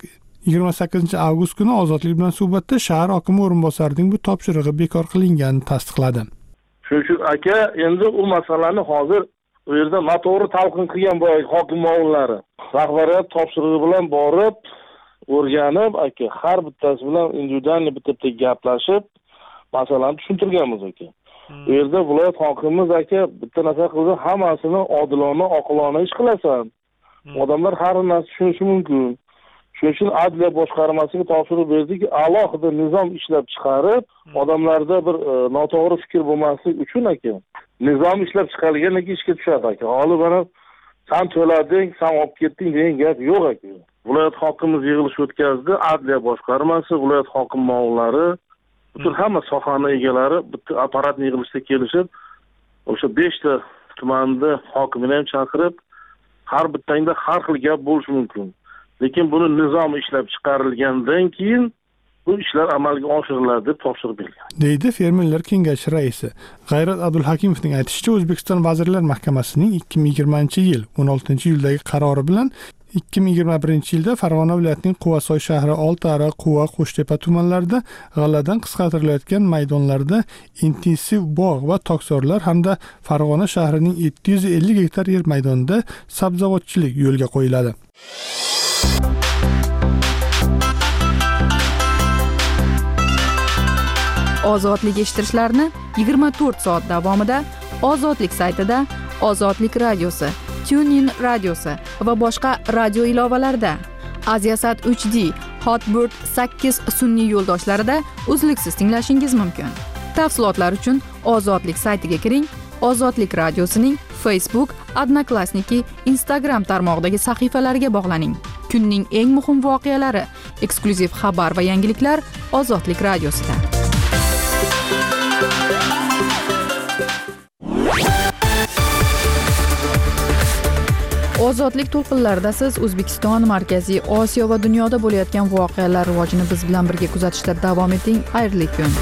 28-avgust kuni Ozodlik bilan suhbatda shahar hokimi o'rinbosarining bu topshirig'i bekor qilinganini tasdiqladi. Shu aka, endi u masalani hozir u yerda noto'g'ri talqin qilgan boy hokim o'g'illari rahbariyat topshirig'i bilan borib o'rganib, aka har bittasi bilan individualniy bitta gaplashib masalani tushuntirganmiz aka. U yerda viloyat hokimimiz aka bitta narsa qildi, hammasini odilona, oqilona ish qilasan. Odamlar har narsa tushunishi mumkin. Shuning uchun adliya boshqarmasiga topshiriq berdiki, alohida nizom ishlab chiqarib, odamlarda bir noto'g'ri fikr bo'lmasligi uchun aka, nizom ishlab chiqarilgandan keyin ishga tushadi aka. Hali mana sen to'lading, sen olib ketding degan gap yo'q aka. Viloyat hokimimiz yig'ilish o'tkazdi, adliya boshqarmasi, viloyat hokim ma'murlari, butun hamma sohani egalari bitta apparatni yig'ilishda kelishib, o'sha 5 ta tumanda hokimini ham chaqirib, har bittangda har xil gap bo'lishi mumkin. Lekin buni nizom ishlab chiqarilgandan keyin bu ishlar amalga oshiriladi deb topshiriq bergan. Deydi fermerlar kengashi raisi. G'ayrat Abdulhakimovning aytishicha, O'zbekiston Vazirlar Mahkamasining 2020-yil 16-iyuldagi qarori bilan 2021-yilda Farg'ona viloyatining Quvasoy shahri, Oltiariq, Quva, Qo'shtepa tumanlarida g'alladan qisqartirilayotgan maydonlarda intensiv bog' va tokzorlar hamda Farg'ona shahrining 750 gektar yer maydonida sabzavotchilik yo'lga qo'yiladi. Ozodlik eshittirishlarni 24 soat davomida Ozodlik saytida, Ozodlik radiosi, TuneIn radiosi va boshqa radio ilovalarida, Aziasat 3D, Hotbird 8 sun'iy yo'ldoshlarida uzluksiz tinglashingiz mumkin. Tafsilotlar uchun Ozodlik saytiga kiring. Ozodlik radiosining Facebook, Odnoklassniki, Instagram tarmog'idagi sahifalariga bog'laning. Kunning eng muhim voqealari, eksklyuziv xabar va yangiliklar Ozodlik radiosida. Ozodlik to'lqinlarida siz O'zbekiston, Markaziy Osiyo va dunyoda bo'layotgan voqealar rivojini biz bilan birga kuzatishda davom eting. Xayrli kun.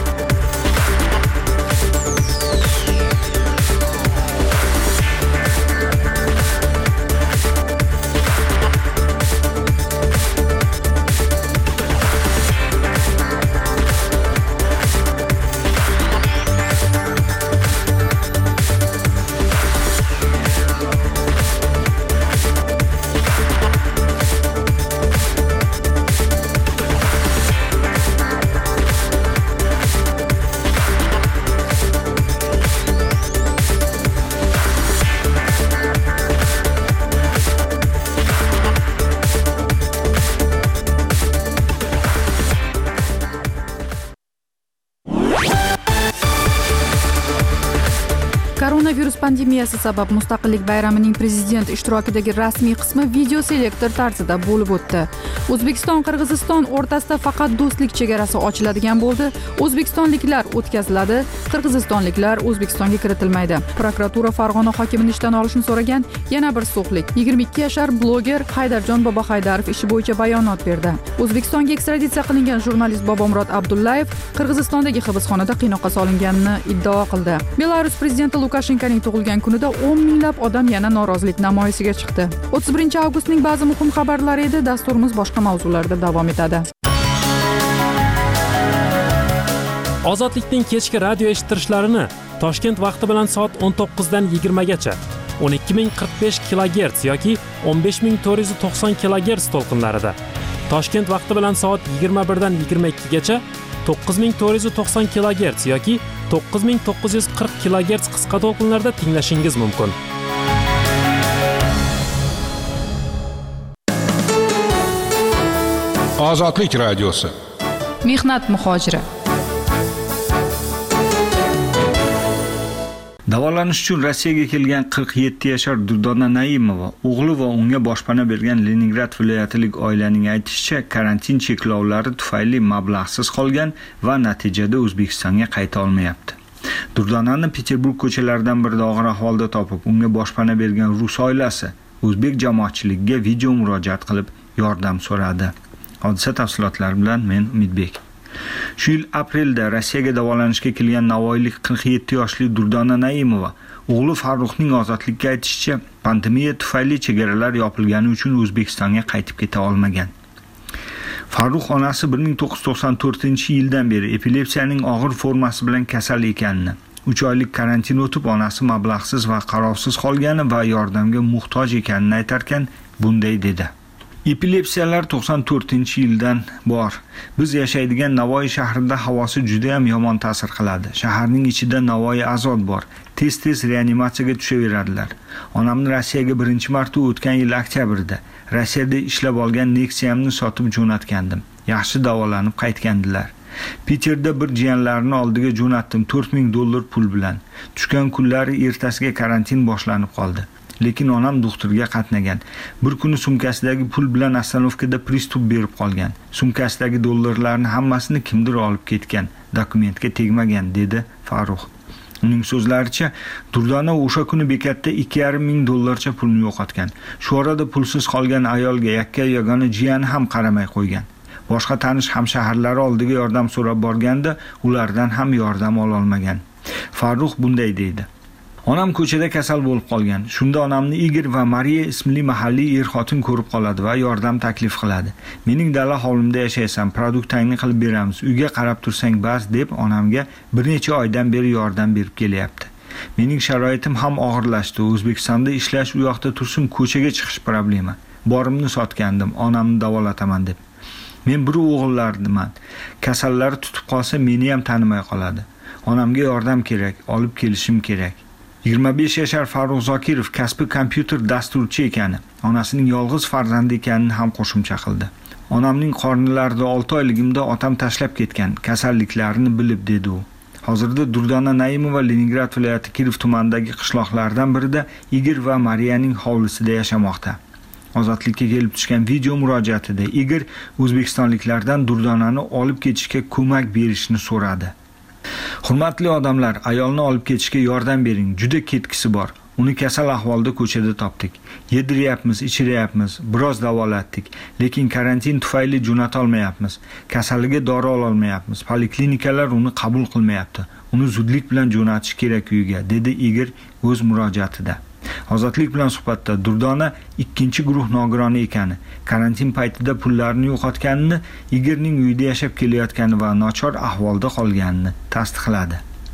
Koronavirus pandemiyasi sabab Mustaqillik bayramining prezident ishtirokidagi rasmiy qismi video selektor tarzida bo'lib o'tdi. O'zbekiston Qirg'iziston o'rtasida faqat do'stlik chegarasi ochiladigan bo'ldi. O'zbekistonliklar o'tkaziladi, qirg'izistonliklar O'zbekistonga kiritilmaydi. Prokuratura Farg'ona hokimini ishdan olishni so'ragan yana bir so'xlik. 22 yashar bloger Haydarjon Bobohaydarov ishi bo'yicha bayonot berdi. O'zbekistonga ekstraditsiya qilingan jurnalist Bobomurod Abdullayev Qirg'izistondagi hibsxonada qiynoqqa solinganini iddao qildi. Belarus prezidenti Lukashenkoning tug'ilgan kunida 10 minglab odam yana norozilik namoyishiga chiqdi. 31-avgustning ba'zi muhim xabarlari edi. Dasturimiz boshqa mavzularda davom etadi. Ozodlikning kechki radio eshittirishlarini Toshkent vaqti bilan soat 19 dan 20 gacha 12045 kHz yoki 15490 kHz to'lqinlarida, Toshkent vaqti bilan soat 21 dan 22 gacha 9490 kHz yoki 9940 kHz qisqa to'lqinlarda tinglashingiz mumkin. Ozodlik radiosi. Mehnat muhojiri. Davolanish uchun Rossiyaga kelgan 47 yashar Durdona Naimova, o'g'li va unga boshpana bergan Leningrad viloyatilik oilaning aytishicha, karantin cheklovlari tufayli mablag'siz qolgan va natijada O'zbekistonga qayta olmayapti. Durdonani Peterburg ko'chalaridan birida og'ir ahvolda topib, unga boshpana bergan rus oilasi o'zbek jamoatchiligiga video murojaat qilib yordam so'radi. Hodisa tafsilotlari bilan men Umidbek. Shu yil aprelda Rossiyaga davolanishga kelgan navoiylik 47 yoshli Durdona Naimova o'g'li Farruxning ozodlikka aytishicha, pandemiya tufayli chegaralar yopilgani uchun O'zbekistonga qaytib keta olmagan. Farruh onasi 1994-yildan beri epilepsiyaning og'ir formasi bilan kasal ekanini, 3 oylik karantin o'tib onasi mablag'siz va qarovsiz qolgani va yordamga muhtoj ekanini aytarkan, bunday dedi. Epilepsiyalar 94-yildan bor. Biz yashaydigan Navoiy shahrida havosi juda ham yomon ta'sir qiladi. Shaharning ichida Navoiy azod bor. Tez-tez reanimatsiyaga tushaveradilar. Onamni Rossiyaga birinchi marta o'tgan yil oktyabrda Rossiyada ishlab olgan Nexia'mni sotib jo'natgandim. Yaxshi davolanib qaytgandilar. Peterda bir jiyanlarini oldiga jo'natdim $4000 pul bilan. Tushgan kunlari ertasiga karantin boshlanib qoldi. Lekin onam doktorga qatnagan. Bir kuni sumkasidagi pul bilan ostanovkada pristup berib qolgan. Sumkasidagi dollarlarni hammasini kimdir olib ketgan. Dokumentga tegmagan, dedi Farruh. Uning so'zlaricha, Durdona o'sha kuni bekatda $2500 pulni yo'qotgan. Shu orada pulsiz qolgan ayolga yagona jiyani ham qaramay qo'ygan. Boshqa tanish hamshaharlari oldiga yordam so'rab borganda, ulardan ham yordam ola olmagan. Farruh bunday deydi. Onam ko'chada kasal bo'lib qolgan. Shunda onamni Igor va Mariya ismli mahalliy er-xotin ko'rib qoladi va yordam taklif qiladi. Mening dala hovlimda yashaysan, produktangni qilib beramiz. Uyga qarab tursang bas deb onamga bir necha oydan beri yordam berib kelyapti. Mening sharoitim ham og'irlashdi. O'zbekistonda ishlash, u yoqda tursin ko'chaga chiqish problema. Borimni sotgandim, onamni davolataman deb. Men bir o'g'illardiman. Kasallari tutib qolsa meni ham tanimay qoladi. Onamga yordam kerak, olib kelishim kerak. 25 yashar Farruh Zokirov kasbi kompyuter dasturchi ekani, onasining yolg'iz farzandi ekanini ham qo'shimcha qildi. Onamning qornilarida 6 oyligimda otam tashlab ketgan, kasalliklarini bilib dedi u. Hozirda Durdona Naimova Leningrad viloyati Kirov tumanidagi qishloqlardan birida Igor va Mariyaning hovlisida yashamoqda. Ozodlikka kelib tushgan video murojaatida Igor o'zbekistonliklardan Durdonani olib ketishga ko'mak berishni so'radi. Hurmatli odamlar, ayolni olib ketishga yordam bering, juda ketkisi bor. Uni kasal ahvolda ko'chada topdik. Yediryapmiz, ichiryapmiz, biroz davolatdik, lekin karantin tufayli jo'nata olmayapmiz. Kasaliga dori ola olmayapmiz. Poliklinikalar uni qabul qilmayapti. Uni zudlik bilan jo'natish kerak uyiga, dedi Igor o'z murojaatida. Ozodlik bilan suhbatda Durdona ikkinchi guruh nogironi ekani, karantin paytida pullarini yo'qotganini, Igorning uyida yashab kelayotgani va nochor ahvolda qolganini tasdiqladi.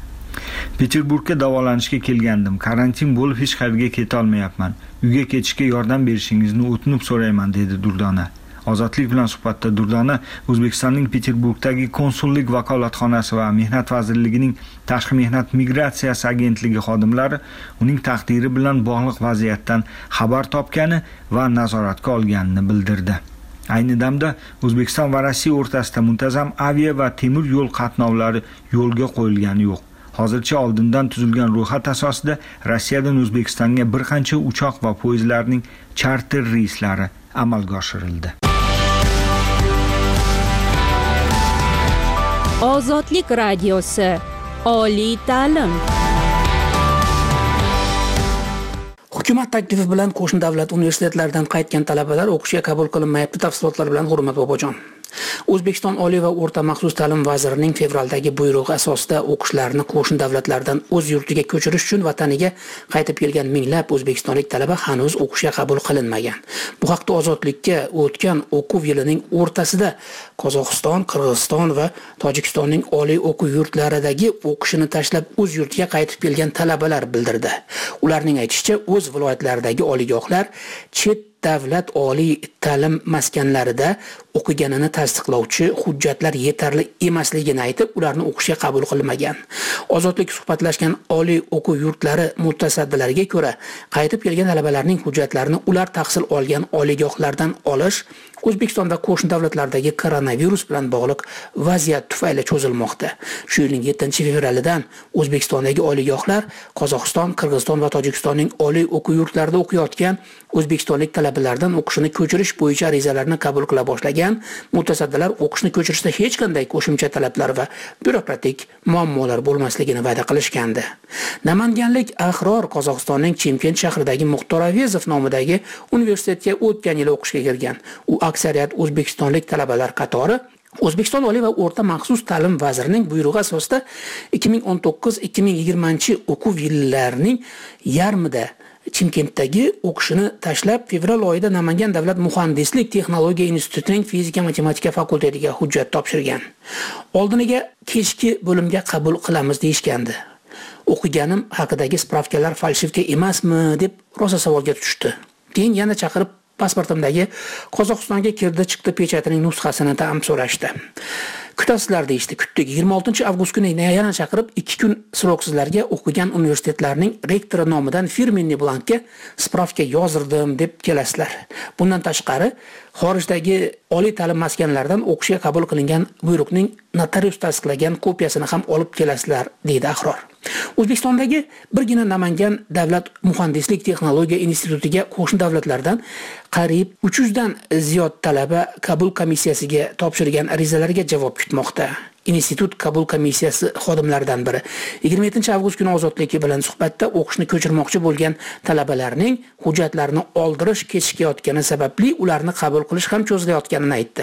Peterburgga davolanishga kelgandim. Karantin bo'lib hech qayerga keta olmayapman. Uyga ketishga yordam berishingizni o'tinib so'rayman, dedi Durdona. Ozodlik bilan suhbatda Durdona O'zbekistonning Peterburgdagi konsullik vakolatxonasi va Mehnat vazirligining Tashqi mehnat migratsiyasi agentligi xodimlari uning taqdiri bilan bog'liq vaziyatdan xabar topgani va nazoratga olganini bildirdi. Ayni damda O'zbekiston va Rossiya o'rtasida muntazam avia va temir yo'l qatnovlari yo'lga qo'yilgani yo'q. Hozircha oldindan tuzilgan ro'yxat asosida Rossiyadan O'zbekistonga bir qancha uchoq va poyezdlarning charter reyslari amalga oshirildi. Ozodlik radiosi. Oliy ta'lim. Hukumat taklifi bilan qo'shni davlat universitetlaridan qaytgan talabalar o'qishga qabul qilinmayapti. Tafsilotlar bilan Hurmat Bobojon. O'zbekiston Oliy va o'rta maxsus ta'lim vazirining fevraldagi buyrug'i asosida o'qishlarini qo'shni davlatlardan o'z yurtiga ko'chirish uchun vataniga qaytib kelgan minglab o'zbekistonlik talaba hanuz o'qishga qabul qilinmagan. Bu haqda Ozodlikka o'tgan o'quv yilining o'rtasida Qozog'iston, Qirg'iziston va Tojikistonning oliy o'quv yurtlaridagi o'qishini tashlab o'z yurtiga qaytib kelgan talabalar bildirdi. Ularning aytishicha, o'z viloyatlaridagi oliygohlar chet davlat oliy ta'lim maskanlarida o'qiganini tasdiqlovchi hujjatlar yetarli emasligini aytib, ularni o'qishga qabul qilmagan. Ozodlik suhbatlashgan oliy o'quv yurtlari mutasaddilariga ko'ra, qaytib kelgan talabalarning hujjatlarini ular tahsil olgan oliygohlardan olish O'zbekiston va qo'shni davlatlardagi koronavirus bilan bog'liq vaziyat tufayli cho'zilmoqda. Shu yilning 7-fevralidan O'zbekistondagi oliygohlar Qozog'iston, Qirg'iziston va Tojikistonning oliy o'quv yurtlarida o'qiyotgan o'zbekistonlik talabalardan o'qishini ko'chirish bo'yicha arizalarni qabul qila boshlagan. Mutasaddilar o'qishni ko'chirishda hech qanday qo'shimcha talablar va byurokratik muammolar bo'lmasligini va'da qilishgandi. Namanganlik Ahror Qozog'istonning Chimkent shahridagi Muxtor Avezov nomidagi universitetga o'tgan yil o'qishga kirgan. U aksariyat o'zbekistonlik talabalar qatori O'zbekiston Oliy va o'rta maxsus ta'lim vazirining buyrug'i asosida 2019-2020 o'quv yillarining yarmida Chimkentdagi o'qishini tashlab, fevral oyida Namangan davlat muhandislik texnologiya institutining fizika matematika fakultetiga hujjat topshirgan. Oldiniga kechki bo'limga qabul qilamiz deyishgandi. O'qiganim haqidagi spravkalar falshivka emasmi deb rosa savolga tushdi. Keyin yana chaqirib pasportimdagi Qozog'istonga kirdi chiqdi pechatining nusxasini ham so'rashdi. Kutasizlar deyishdi. Kutdik. 26 avgust kuni yana chaqirib 2 kun sroksizlarga o'qigan universitetlarning rektori nomidan firmenniy blankka spravka yozdirdim deb kelasizlar. Bundan tashqari, xorijdagi oliy ta'lim maskanlaridan o'qishga qabul qilingan buyruqning notarius tasdiqlagan kopiyasini ham olib kelasizlar, deydi Ahror. O'zbekistondagi birgina Namangan davlat muhandislik texnologiya institutiga qo'shni davlatlardan qariyb 300 dan ziyod talaba qabul komissiyasiga topshirgan arizalarga javob kutmoqda. Institut qabul komissiyasi xodimlaridan biri 27 avgust kuni Ozodlik bilan suhbatda o'qishni ko'chirmoqchi bo'lgan talabalarning hujjatlarini oldirish kechikayotgani sababli ularni qabul qilish ham cho'zilayotganini aytdi.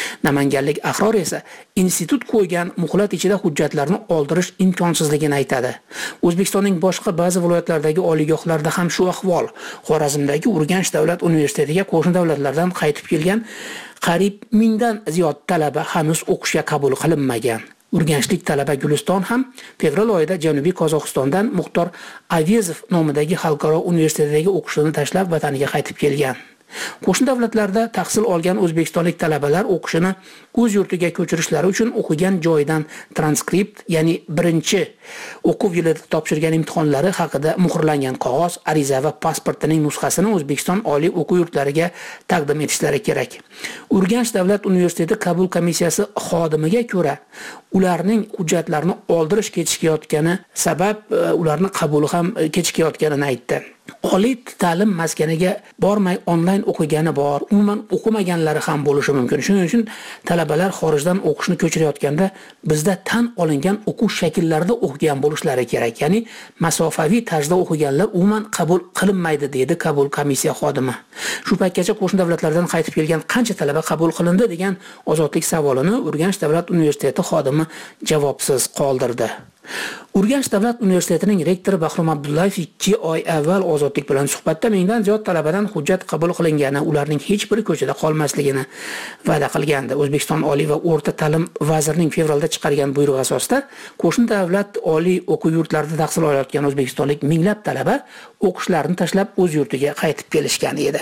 Namanganlik Ahror esa institut qo'ygan muhlat ichida hujjatlarni oldirish imkonsizligini aytadi. O'zbekistonning boshqa ba'zi viloyatlaridagi oliygohlarda ham shu ahvol. Xorazmdagi Urganch davlat universitetiga qo'shni davlatlardan qaytib kelgan qariyb 1000 dan ziyod talaba hanuz o'qishga qabul qilinmagan. Urganchlik talaba Guliston ham fevral oyida Janubiy Qozog'istondan Muxtor Avezov nomidagi xalqaro universitetdagi o'qishini tashlab vataniga qaytib kelgan. Qo'shni davlatlarda tahsil olgan o'zbekistonlik talabalar o'qishini o'z yurtiga ko'chirishlari uchun o'qigan joyidan transkript, ya'ni birinchi o'quv yilida topshirgan imtihonlari haqida muhrlangan qog'oz, ariza va pasportining nusxasini O'zbekiston oliy o'quv yurtlariga taqdim etishlari kerak. Urganch davlat universiteti qabul komissiyasi xodimiga ko'ra, ularning hujjatlarini oldirish kechikayotgani sabab ularning qabuli ham kechikayotganini aytdi. Oliy ta'lim maskaniga bormay onlayn o'qigani bor, umuman o'qimaganlari ham bo'lishi mumkin. Shuning uchun talabalar xorijdan o'qishni ko'chirayotganda bizda tan olingan o'quv shakllarida o'qigan bo'lishlari kerak. Ya'ni masofaviy tarzda o'qiganlar umuman qabul qilinmaydi, dedi qabul komissiya xodimi. Shu paytgacha qo'shni davlatlardan qaytib kelgan qancha talaba qabul qilindi degan ozodlik savolini Urganch davlat universiteti xodimi javobsiz qoldirdi. Urganch davlat universitetining rektori Bahrom Abdullayev 2 oy avval ozodlik bilan suhbatda 1000 dan ziyod talabadan hujjat qabul qilingani, ularning hech biri ko'chada qolmasligini va'da qilgandi. O'zbekiston oliy va o'rta ta'lim vazirining fevralda chiqargan buyrug'i asosida qo'shni davlat oliy o'quv yurtlarida tahsil olayotgan o'zbekistonlik minglab talaba o'qishlarini tashlab o'z yurtiga qaytib kelishgan edi.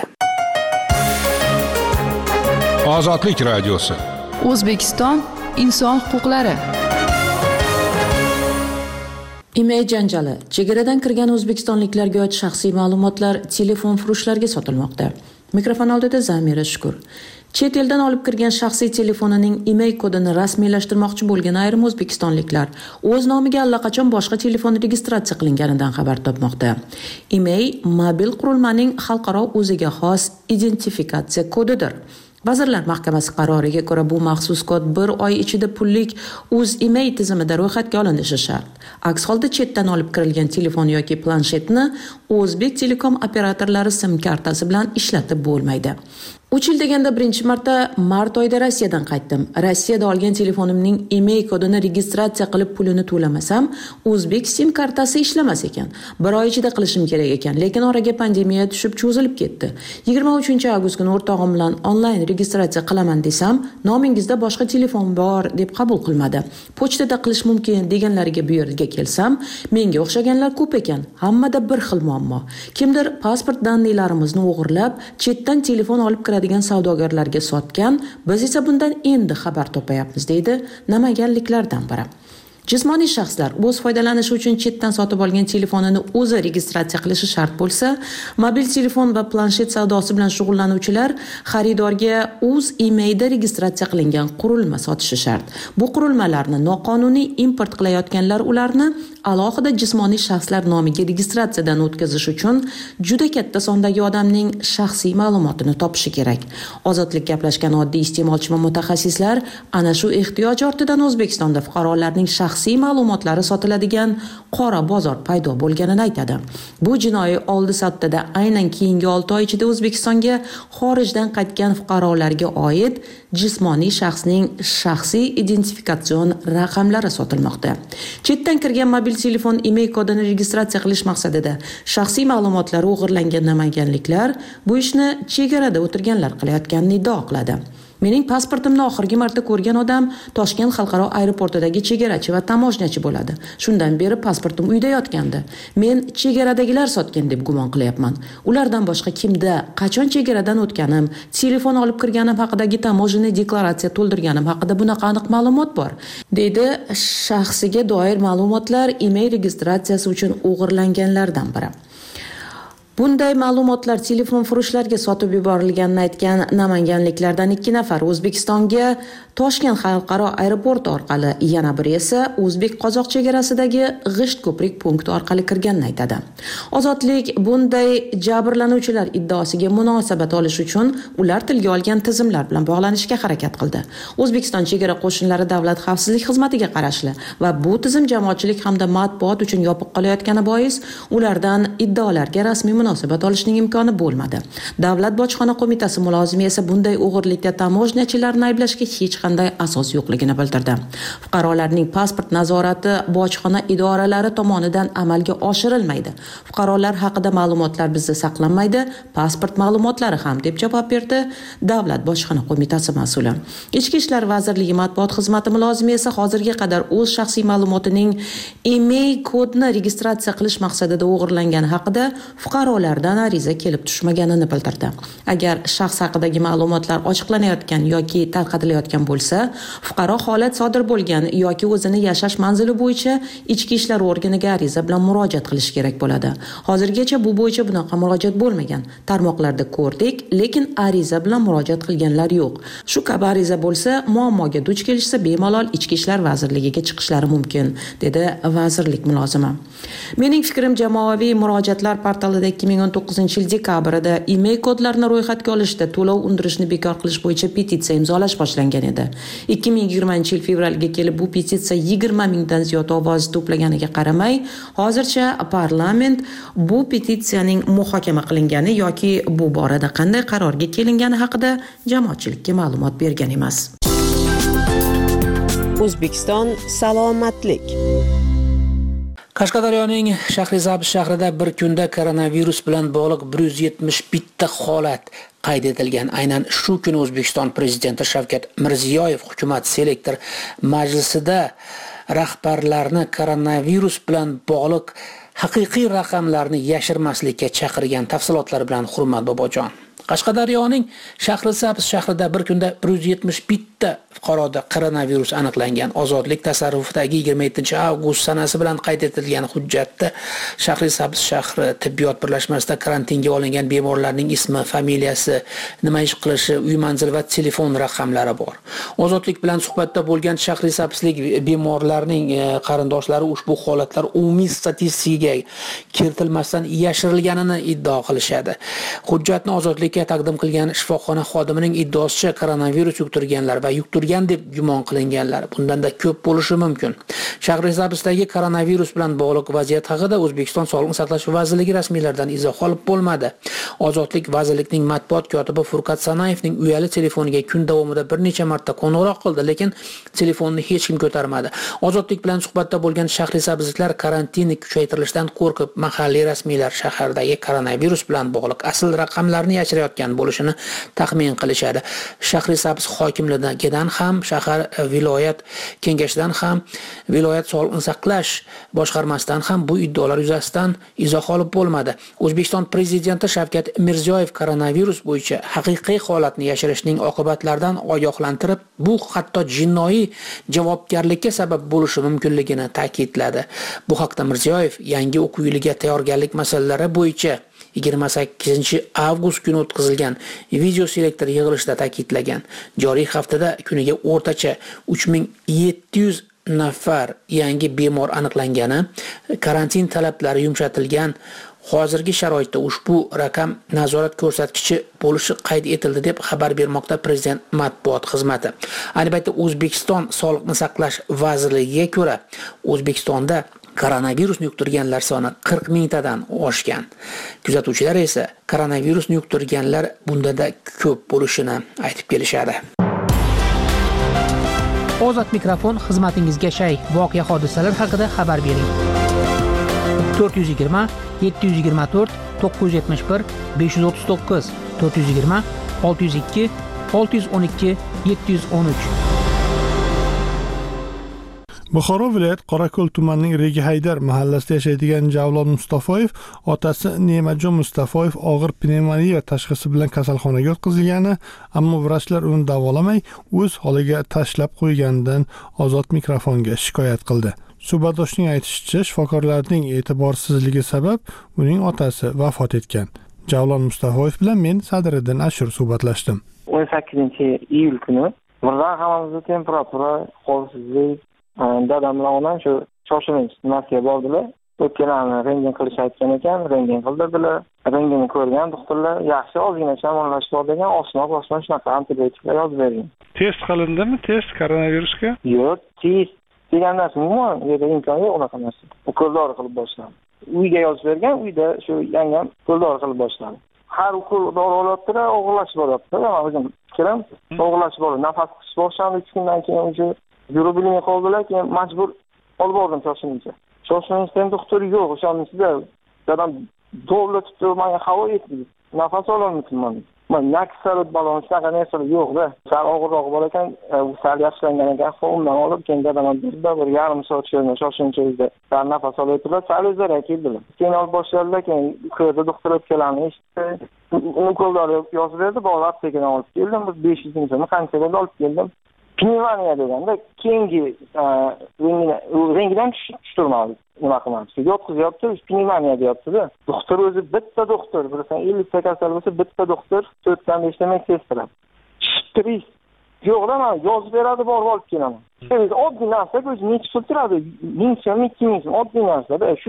Ozodlik radiosi. O'zbekiston inson huquqlari. Email janjali. Chegaradan kirgan o'zbekistonliklarga oid shaxsiy ma'lumotlar telefon furushlarga sotilmoqda. Mikrofon oldida Zamira Shukur. Chet eldan olib kirgan shaxsiy telefonining email kodini rasmiylashtirmoqchi bo'lgan ayrim o'zbekistonliklar o'z nomiga allaqachon boshqa telefon registratsiya qilinganidan xabar topmoqda. Email mobil qurilmaning xalqaro o'ziga xos identifikatsiya kodidir. Vazirlar Mahkamasi qaroriga ko'ra bu maxsus kod 1 oy ichida pullik o'z email tizimida ro'yxatga olinishi shart. Aks holda chetdan olib kirilgan telefon yoki planshetni O'zbek Telekom operatorlari sim kartasi bilan ishlatib bo'lmaydi. 3 yil deganda birinchi marta mart oyida Rossiyadan qaytdim. Rossiyada olgan telefonimning email kodini registratsiya qilib pulini to'lamasam, O'zbek sim kartasi ishlamas ekan. 1 oy ichida qilishim kerak ekan, lekin oraga pandemiya tushib cho'zilib ketdi. 23 avgust kuni o'rtog'im bilan onlayn registratsiya qilaman desam, nomingizda boshqa telefon bor deb qabul qilmadi. Pochtada qilish mumkin deganlariga bu yerga kelsam, menga o'xshaganlar ko'p ekan. Hammada bir xil muammo. Kimdir pasport danlilarimizni o'g'irlab, chetdan telefon olib degan savdogarlarga sotgan, biz esa bundan endi xabar topayapmiz, deydi namanganliklardan biri. Jismoniy shaxslar o'z foydalanishi uchun chetdan sotib olgan telefonini o'zi registratsiya qilishi shart bo'lsa, mobil telefon va planshet savdosi bilan shug'ullanuvchilar xaridorga o'z emailda registratsiya qilingan qurilma sotishi shart. Bu qurilmalarni noqonuniy import qilayotganlar ularni alohida jismoniy shaxslar nomiga registratsiyadan o'tkazish uchun juda katta sondagi odamning shaxsiy ma'lumotini topishi kerak. Ozodlik gaplashgan oddiy iste'molchi va mutaxassislar ana shu ehtiyoj ortidan O'zbekistonda fuqarolarning shaxsiy ma'lumotlari sotiladigan qora bozor paydo bo'lganini aytadi. Bu jinoiy oldi sottada aynan keyingi 6 oy ichida O'zbekistonga xorijdan qaytgan fuqarolarga oid jismoniy shaxsning shaxsiy identifikatsion raqamlari sotilmoqda. Chetdan kirgan mobil telefon email kodini registratsiya qilish maqsadida shaxsiy ma'lumotlari o'g'irlangan namanganliklar bu ishni chegarada o'tirganlar qilayotganini iddao qiladi. Mening pasportimni oxirgi marta ko'rgan odam Toshkent xalqaro aeroportidagi chegarachi va tamojnachi bo'ladi. Shundan beri pasportim uyda yotgandi. Men chegaradagilar sotgan deb gumon qilyapman. Ulardan boshqa kimda, qachon chegaradan o'tganim, telefon olib kirganim haqidagi tamojniy deklaratsiya to'ldirganim haqida bunaqa aniq ma'lumot bor, deydi shaxsiga doir ma'lumotlar email registratsiyasi uchun o'g'irlanganlardan biri. Bunday ma'lumotlar telefon furushlarga sotib yuborilganini aytgan namanganliklardan 2 nafar O'zbekistonga Toshkent xalqaro aeroporti orqali, yana biri esa O'zbek-Qozoq chegarasidagi G'isht ko'prik punkti orqali kirganini aytadi. Ozodlik bunday jabrlanuvchilar iddaosiga munosabat olish uchun ular tilga olgan tizimlar bilan bog'lanishga harakat qildi. O'zbekiston chegara qo'shinlari davlat xavfsizlik xizmatiga qarashli va bu tizim jamoatchilik hamda matbuot uchun yopiq qolayotgani bois ulardan iddaolarga rasmiy munosabat olishning imkoni bo'lmadi. Davlat bojxona qo'mitasi mulozimi esa bunday o'g'irlikda tamojnachilarni ayblashga hech qanday asos yo'qligini bildirdi. Fuqarolarning pasport nazorati bojxona idoralari tomonidan amalga oshirilmaydi. Fuqarolar haqida ma'lumotlar bizda saqlanmaydi, pasport ma'lumotlari ham deb javob berdi Davlat bojxona qo'mitasi mas'uli. Ichki ishlar vazirligi matbuot xizmati mulozimi esa hozirga qadar o'z shaxsiy ma'lumotining email kodini registratsiya qilish maqsadida o'g'irlangani haqida fuqarolardan ariza kelib tushmaganini bildirdi. Agar shaxs haqidagi ma'lumotlar ochiqlanayotgan yoki tarqatilayotgan bo'lsa, fuqaro holat sodir bo'lgan yoki o'zini yashash manzili bo'yicha ichki ishlar organiga ariza bilan murojaat qilish kerak bo'ladi. Hozirgacha bu bo'yicha bunaqa murojaat bo'lmagan. Tarmoqlarda ko'rdik, lekin ariza bilan murojaat qilganlar yo'q. Shu kabi ariza bo'lsa, muammoga duch kelishsa bemalol Ichki ishlar vazirligiga chiqishlari mumkin, dedi vazirlik mulozimi. Mening fikrim, jamoaviy murojaatlar portalida 2019-yil dekabrida email kodlarini ro'yxatga olishda to'lov undirishni bekor qilish bo'yicha petitsiya imzolash boshlangan edi. 2020-yil fevralga kelib bu petitsiya 20 mingdan ziyod ovoz to'plaganiga qaramay, hozircha parlament bu petitsiyaning muhokama qilingani yoki bu borada qanday qarorga kelingani haqida jamoatchilikka ma'lumot bergan emas. O'zbekiston salomatlik. Qashqadaryoning Shahrisabz shahrida bir kunda koronavirus bilan bog'liq 171 ta holat qayd etilgan. Aynan shu kuni O'zbekiston prezidenti Shavkat Mirziyoyev hukumat selektor majlisida rahbarlarni koronavirus bilan bog'liq haqiqiy raqamlarni yashirmaslikka chaqirgan. Tafsilotlar bilan Hurmat Bobojon. Qashqadaryoning Shahrisabz shahrida bir kunda 171 ta fuqaroda koronavirus aniqlangan. Ozodlik tasarrufidagi 27-avgust sanasi bilan qayd etilgan hujjatda Shahrisabz shahri tibbiyot birlashmasida karantinga olingan bemorlarning ismi, familiyasi, nima ish qilishi, uy manzili va telefon raqamlari bor. Ozodlik bilan suhbatda bo'lgan Shahrisabzlik bemorlarning qarindoshlari ushbu holatlar umumiy statistikaga kiritilmasdan yashirilganini iddao qilishadi. Hujjatni Ozodlikka taqdim qilgan shifoxona xodimining iddaosicha koronavirus yuqtirganlar va yuqtirgan deb gumon qilinganlar bundan-da ko'p bo'lishi mumkin. Shahrisabzdagi koronavirus bilan bog'liq vaziyat haqida O'zbekiston Sog'liqni saqlash vazirligi rasmiylaridan izoh olib bo'lmadi. Ozodlik vazirlikning matbuot kotibi Furqat Sanayevning uyali telefoniga kun davomida bir necha marta qo'ng'iroq qildi, lekin telefonni hech kim ko'tarmadi. Ozodlik bilan suhbatda bo'lgan Shahrisabzliklar karantinni kuchaytirilishdan qo'rqib, mahalliy rasmiylar shahardagi koronavirus bilan bog'liq asl raqamlarni yashirayotgan bo'lishini taxmin qilishadi. Shahrisabz hokimligidan ham, shahar viloyat kengashidan ham, viloyat sog'liqni saqlash boshqarmasidan ham bu iddaolar yuzasidan izoh olib bo'lmadi. O'zbekiston prezidenti Shavkat Mirziyoyev koronavirus bo'yicha haqiqiy holatni yashirishning oqibatlaridan ogohlantirib, bu hatto jinoiy javobgarlikka sabab bo'lishi mumkinligini ta'kidladi. Bu haqda Mirziyoyev yangi o'quv yiliga tayyorgarlik masalalari bo'yicha 28-avgust kuni o'tkazilgan video selektor yig'ilishida ta'kidlagan. Joriy haftada kuniga o'rtacha 3700 nafar yangi bemor aniqlangani, karantin talablari yumshatilgan. Hozirgi sharoitda ushbu raqam nazorat ko'rsatkichi bo'lishi qayd etildi deb xabar bermoqda prezident matbuot xizmati. Ayni paytda O'zbekiston Sog'liqni saqlash vazirligiga ko'ra, O'zbekistonda koronavirusni yuqtirganlar soni 40 mingtadan oshgan. Kuzatuvchilar esa koronavirusni yuqtirganlar bundada ko'p bo'lishini aytib kelishadi. Ozod mikrofon xizmatingizga shay. Voqea hodisalar haqida xabar bering. 420 724 971 539 420 602 612 713. Buxoro viloyat Qorako'l tumanining Regi Haydar mahallasida yashaydigan Javlon Mustafoyev otasi Nemajon Mustafoyev og'ir pnevmoniya tashxisi bilan kasalxonaga o'tkazilgani, ammo vrachlar uni davolamay o'z holiga tashlab qo'yganidan Ozod mikrofonga shikoyat qildi. Suhbatdoshning aytishicha, shifokorlarning e'tiborsizligi sabab uning otasi vafot etgan. Javlon Mustafoyev bilan men Sadriddin Ashur suhbatlashdim. 18-iyul kuni birdan hammamizda temperatura, holsizlik, dadam bilan onam shu shoshilinch nasiya bordilar. O'tganlarni rentgen qilish aytgan ekan, rentgen qildirdilar. Rentgenni ko'rgan doktorlar yaxshi, ozgina shamollash bor degan, osmoq shunaqa antibiotiklar yozib bergan. Test qilindimi? Test koronavirusga? Yo'q, test degan narsa umuman yerda imkon yo'q unaqa narsa. Ukol dori qilib boshladi. uyga yozib bergan, uyda shu yangam puldor qilib boshladi. Har ukol dori olyapti-da, og'irlashib boryapti. O'zim fikrim, og'irlashib boryapti. Nafas qisish boshlandi, 3 kundan keyin o'sha yurib bilmay qoldilar, keyin majbur olib bordim shoshilincha. Shoshilincha ham doktor yo'q, o'shaningizda dadam dovlatibdi, menga havo yetdi. Nafas ololmayman. Men naksalat balon shunaqa narsalar yo'q-da. Sal og'irroq bor ekan, sal yaxshilangan ekan, undan olib keyin dadam bir yarim soat shoshilincha sal nafas olayotdilar, sal o'zlari keldilar. Keyin olib boshladilar, keyin ko'rdi doktor o'tganlarni eshitdi. Ukollar yozib berdi, bog'lab aptekadan olib keldim. Biz 500 ming so'm qancha bo'ldi olib keldim. Pnevmoniya deganda keyingi rengidan tushtirmadi. Nima qilamiz? Yotqizyapti, pnevmoniya deyapti-da. Doktor o'zi bitta doktor, bilasan 50 ta kasal bo'lsa bitta doktor, 4 dan 5 ta medsektor. Shpris yo'qda, men yozib beradi, borib olib kelaman. Oddiy narsa, o'zi necha pul turadi? 1000 so'm, 2000 so'm, oddiy narsa-da. Shu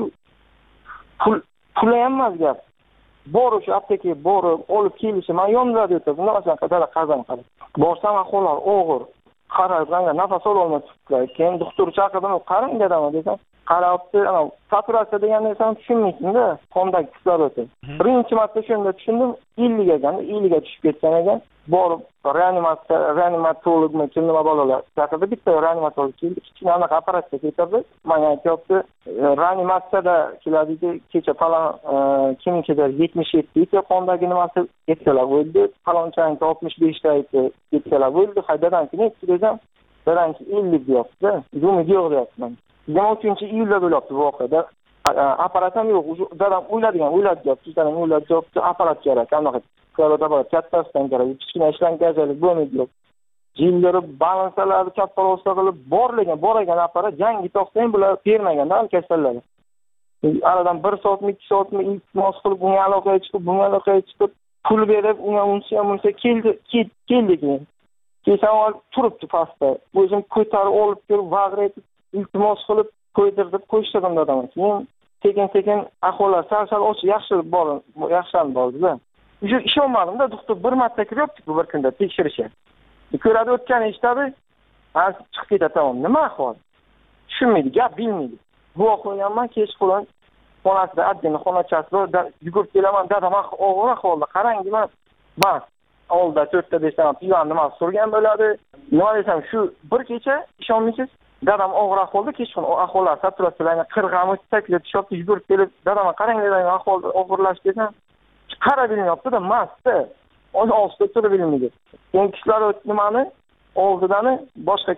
pul ham emas gap. Borib shu aptekaga borib olib kelishi, men yonimda o'tirdim, nima qadar qazan qilib. Borsam ahvollari og'ir. Qarab, nafas ololmayaptilar. Keyin doktor chaqirdim, qarang dedim, desam, qarabdi, ana saturatsiya degan narsani tushunmaysiz-da, qondagi kislorodni. Birinchi marta shunda tushundim, 50 ekan, 50 ga tushib ketgan ekan. Borib reanimatologmi, nima bolalar chaqirdi, bitta reanimatolog keldi, kichkina anaqa apparatga ketirdi. Menga aytibdi, reanimatsiyada keladi, kecha falon kimnikidir 77 ita qondagi nimasi yetkalar bo'ldi, falonchaning 65 ta ita yetkalar bo'ldi. Haydadan keyin desam, dadanki 50 deyapti, umid yo'q deyapman. 23-iyulda bo'lyapti voqeada. Apparat ham yo'q. Dadam o'yladi, dadam o'yladi, apparat kerak, anaqa kattasidan kerak. Kichkina ishlankachalik bo'lmaydi yo'q. Jildirib, balansalarni kattaroqsa qilib borlagan apparat jangi to'xtang bular bermaganda kasallar. Aradan 1 soatmi, 2 soatmi iltimos qilib, bunga aloqaga chiqib, pul berib, unga keldi keyin. Keyin turibdi pastda. O'zim ko'tarib olib kelib, vag'rayib, iltimos qilib qo'ydirib qo'yishdim dadam. Keyin sekin ahvollar sal yaxshilanib bordi-da. Ishonmadim-da, doktor bir marta kiryapti bir kunda tekshirishga. Ko'radi, o'tgan eshitadi, chiqib ketadi, tamom. Nima ahvol? Tushunmaydi, gap bilmaydi. Bu qo'yganman, kechqurun xonasida adini xonachasida yugurib kelaman, dadam og'ir ahvolda, qarang dema, bas. Oldida 4 ta 5 ta pivonni nima surgan bo'ladi. Nima desam, shu bir kecha ishonmaysiz, dadam og'ir ahvolda, kechqurun ahvollar saturatsiyalarni 40 o'tsaklab tushibdi, yugurib kelib, dadam qarang degan ahvolda og'irlashdi desam, qarab bilmayapti-da, mastda. O'z ostida turib bilmaydi. Keyin kislorod nimani oldidan boshqa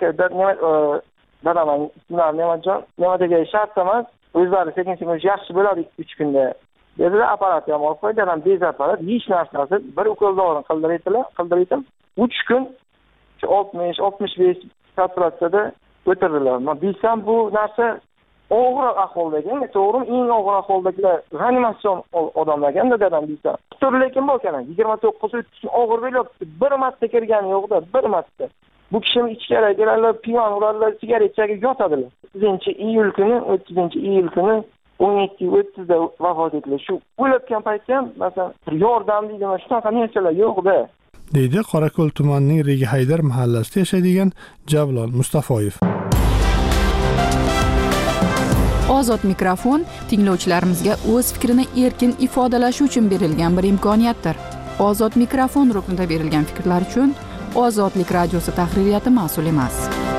dadam nima degan shart emas, o'zlari sekin yaxshi bo'ladi 2-3 kunda. Dedilar, apparat ham olib qo'ydi, dadam bezatadi, hech narsasi bir ukol dorini qildirdim. 3 kun 60-65 saturatsiyada o'tirdilar. Men bilsam bu narsa og'ir ahvoldagi, to'g'ri, eng og'ir ahvoldagilar reanimatsion odamlar ekanda dadam bilsa. Lekin bu ekan 29-30 og'ir bo'lyapti. Bir marta kirgani yo'q-da, bir marta. Bu kishim ichkari keladilar, piyon uradilar, sigaret chekib yotadilar. 30-iyul kuni 17:30 da vafot etdilar. Shu o'layotgan paytda ham masalan yordam deydimi, shunaqa narsalar yo'q-da. deydi Qorako'l tumanining Regi Haydar mahallasida yashaydigan Javlon Mustafoyev. Ozod mikrofon tinglovchilarimizga o'z fikrini erkin ifodalashi uchun berilgan bir imkoniyatdir. Ozod mikrofon ruknida berilgan fikrlar uchun Ozodlik radiosi tahririyati mas'ul emas.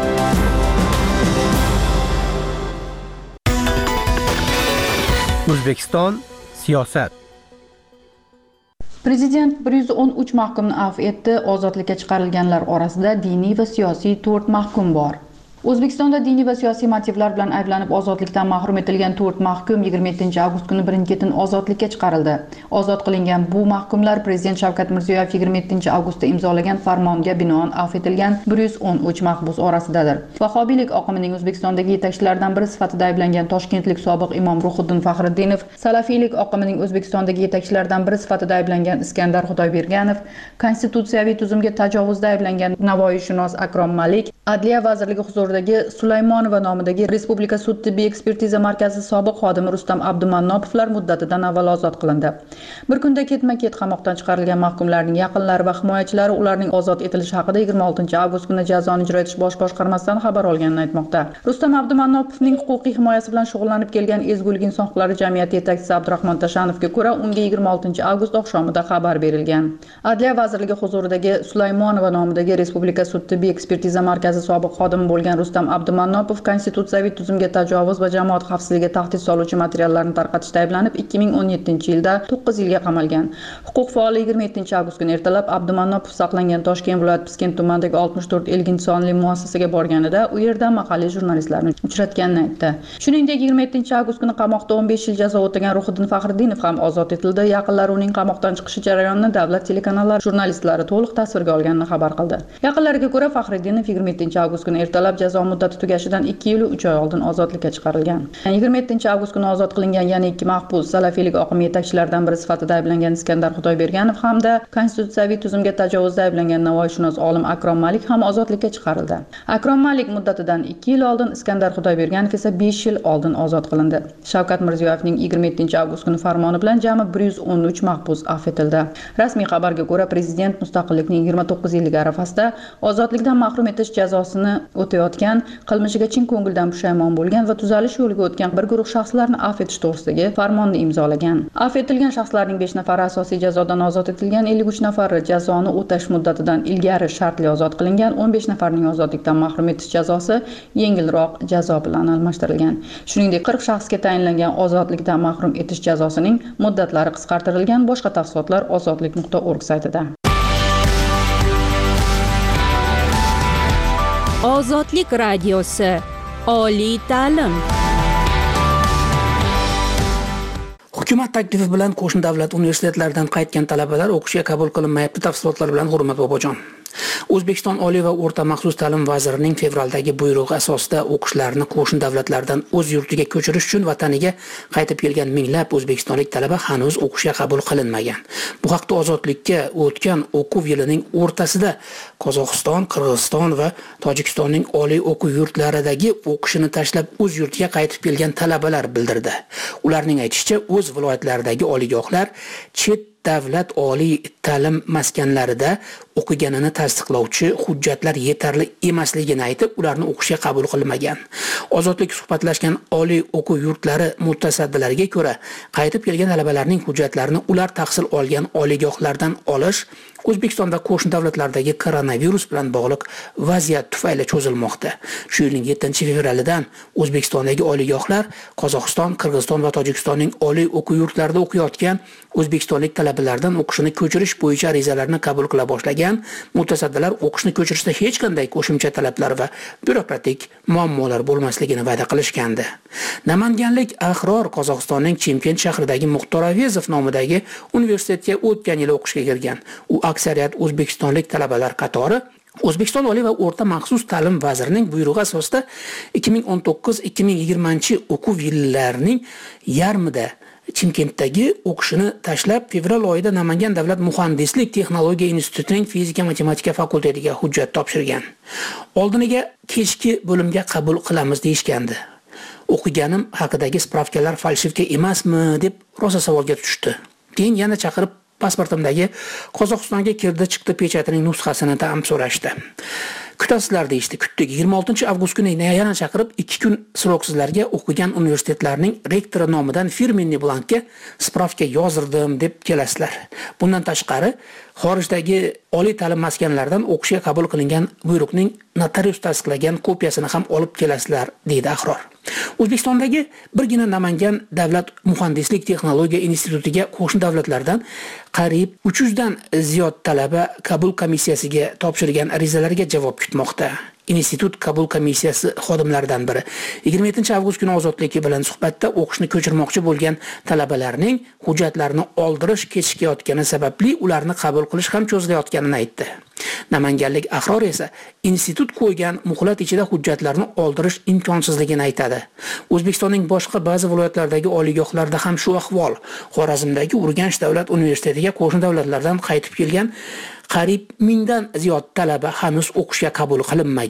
O'zbekiston siyosat. Prezident 113 mahkumni afv etdi. Ozodlikka chiqarilganlar orasida diniy va siyosiy 4 mahkum bor. O'zbekistonda diniy va siyosiy motivlar bilan ayblanib ozodlikdan mahrum etilgan 4 mahkum 27-avgust kuni birin-ketin ozodlikka chiqarildi. Ozod qilingan bu mahkumlar Prezident Shavkat Mirziyoyev 27-avgustda imzolagan farmonga binoan afv etilgan 113 mahbus orasidadir. Vahobiylik oqimining O'zbekistondagi yetakchilaridan biri sifatida ayblangan toshkentlik sobiq imom Ruhiddin Faxriddinov, salafiylik oqimining O'zbekistondagi yetakchilaridan biri sifatida ayblangan Iskandar Xudoyberganov, konstitutsiyaviy tuzumga tajovuzda ayblangan navoiyshunos Akrom Malik, Adliya vazirligi huzurida huzuridagi Sulaymonova nomidagi Respublika sud tibbiy ekspertiza markazi sobiq xodimi Rustam Abdumannopovlar muddatidan avval ozod qilindi. Bir kunda ketma-ket qamoqdan chiqarilgan mahkumlarning yaqinlari va himoyachilari ularning ozod etilishi haqida 26 avgust kuni jazoni ijro etish bosh boshqarmasidan xabar olganini aytmoqda. Rustam Abdumannopovning huquqiy himoyasi bilan shug'ullanib kelgan Ezgulik inson huquqlari jamiyati yetakchisi Abdurahmon Tashanovga ko'ra, unga 26 avgust oqshomida xabar berilgan. Adliya vazirligi huzuridagi Sulaymonova nomidagi Respublika sud tibbiy ekspertiza markazi sobiq xodimi bo'lgan Rustam Abdumannopov konstitutsiyaviy tuzumga tajovuz va jamoat xavfsizligiga tahdid soluvchi materiallarni tarqatishda ayblanib 2017-yilda 9 yilga qamalgan. Huquq faoli 27 avgust kuni ertalab Abdumannopov saqlangan Toshkent viloyati Piskent tumanidagi 64 Elgin sonli muassasaga borganida u yerda mahalliy jurnalistlarni uchratganini aytdi. Shuningdek, 27 avgust kuni qamoqda 15 yil jazo o'tagan Ruhiddin Faxriddinov ham ozod etildi. Yaqinlari uning qamoqdan chiqishi jarayonini davlat telekanallari jurnalistlari to'liq tasvirga olganini xabar qildi. Yaqinlariga ko'ra, Faxriddinov 27 avgust kuni ertalab jazo muddati tugashidan 2 yil 3 oy oldin ozodlikka chiqarilgan. 27 avgust kuni ozod qilingan yana ikki mahbus salafiylik oqimi yetakchilaridan biri sifatida ayblangan Iskandar Xudoyberganov hamda konstitutsiyaviy tuzumga tajovuzda ayblangan navoiyshunos olim Akrom Malik ham ozodlikka chiqarildi. Akrom Malik muddatidan 2 yil oldin, Iskandar Xudoyberganov esa 5 yil oldin ozod qilindi. Shavkat Mirziyoyevning 27 avgust kuni farmoni bilan jami 113 mahbus afv etildi. Rasmiy xabarga ko'ra, prezident mustaqillikning 29 yilligi arafasida ozodlikdan mahrum etish jazosini o'tayotgan, qilmishiga chin ko'ngildan pushaymon bo'lgan va tuzalish yo'liga o'tgan bir guruh shaxslarni afv etish to'g'risidagi farmonni imzolagan. Afv etilgan shaxslarning 5 nafari asosiy jazodan ozod etilgan, 53 nafari jazoni o'tash muddatidan ilgari shartli ozod qilingan, 15 nafarning ozodlikdan mahrum etish jazosi yengilroq jazo bilan almashtirilgan. Shuningdek, 40 shaxsga tayinlangan ozodlikdan mahrum etish jazosining muddatlari qisqartirilgan. Boshqa tafsilotlar ozodlik.org saytida. Ozodlik radiosi. Oliy ta'lim. Hukumat taklifi bilan qo'shni davlat universitetlaridan qaytgan talabalar o'qishga qabul qilinmayapti. Tafsilotlar bilan Hurmat Bobojon. O'zbekiston Oliy va o'rta maxsus ta'lim vazirining fevraldagi buyrug'i asosida o'qishlarini qo'shni davlatlardan o'z yurtiga ko'chirish uchun vataniga qaytib kelgan minglab o'zbekistonlik talaba hanuz o'qishga qabul qilinmagan. Bu haqda Ozodlikka o'tgan o'quv yilining o'rtasida Qozog'iston, Qirg'iziston va Tojikistonning oliy o'quv yurtlaridagi o'qishini tashlab o'z yurtiga qaytib kelgan talabalar bildirdi. Ularning aytishicha, o'z viloyatlaridagi oliygohlar chet davlat oliy ta'lim maskanlarida o'qiganini tasdiqlovchi hujjatlar yetarli emasligini aytib, ularni o'qishga qabul qilmagan. Ozodlik suhbatlashgan oliy o'quv yurtlari mutasaddilariga ko'ra, qaytib kelgan talabalarning hujjatlarini ular tahsil olgan oliygohlardan olish O'zbekiston va qo'shni davlatlardagi koronavirus bilan bog'liq vaziyat tufayli cho'zilmoqda. Shu yilning 7-fevralidan O'zbekistondagi oliygohlar Qozog'iston, Qirg'iziston va Tojikistonning oliy o'quv yurtlarida o'qiyotgan o'zbekistonlik talabalardan o'qishni ko'chirish bo'yicha arizalarni qabul qila boshlagan. Mutasaddilar o'qishni ko'chirishda hech qanday qo'shimcha talablar va byurokratik muammolar bo'lmasligini va'da qilishgandi. Namanganlik Ahror Qozog'istonning Chimkent shahridagi Muxtor Avezov nomidagi universitetga o'tgan yil o'qishga kirgan. U aksariyat o'zbekistonlik talabalar qatori O'zbekiston Oliy va o'rta maxsus ta'lim vazirining buyrug'i asosida 2019-2020 o'quv yillarining yarmida Chimkentdagi o'qishini tashlab, fevral oyida Namangan davlat muhandislik texnologiya institutining fizika matematika fakultetiga hujjat topshirgan. Oldiniga kechki bo'limga qabul qilamiz deyishgandi. O'qiganim haqidagi spravkalar falshivka emasmi deb rosa savolga tushdi. Keyin yana chaqirib pasportimdagi Qozog'istonga kirdi chiqdi pechatining nusxasini ham so'rashdi. Kutasizlar deyishdi. Kutdik. 26 avgust kuni yana chaqirib 2 kun sroksizlarga o'qigan universitetlarning rektori nomidan firmenniy blankka spravka yozdirdim deb kelasizlar. Bundan tashqari, xorijdagi oliy ta'lim maskanlaridan o'qishga qabul qilingan buyruqning notarius tasdiqlagan kopiyasini ham olib kelasizlar, deydi Ahror. O'zbekistondagi birgina Namangan davlat muhandislik texnologiya institutiga qo'shni davlatlardan qariyb 300 dan ziyod talaba qabul komissiyasiga topshirgan arizalarga javob kutmoqda. Institut qabul komissiyasi xodimlaridan biri 27 avgust kuni Ozodlik bilan suhbatda o'qishni ko'chirmoqchi bo'lgan talabalarning hujjatlarini oldirish kechikayotgani sababli ularni qabul qilish ham cho'zilayotganini aytdi. Namanganlik Ahror esa institut qo'ygan muhlat ichida hujjatlarni oldirish imkonsizligini aytadi. O'zbekistonning boshqa ba'zi viloyatlaridagi oliygohlarda ham shu ahvol. Xorazmdagi Urganch davlat universitetiga qo'shni davlatlardan qaytib kelgan qariyb 1000 dan ziyod talaba hanuz o'qishga qabul qilinmagan.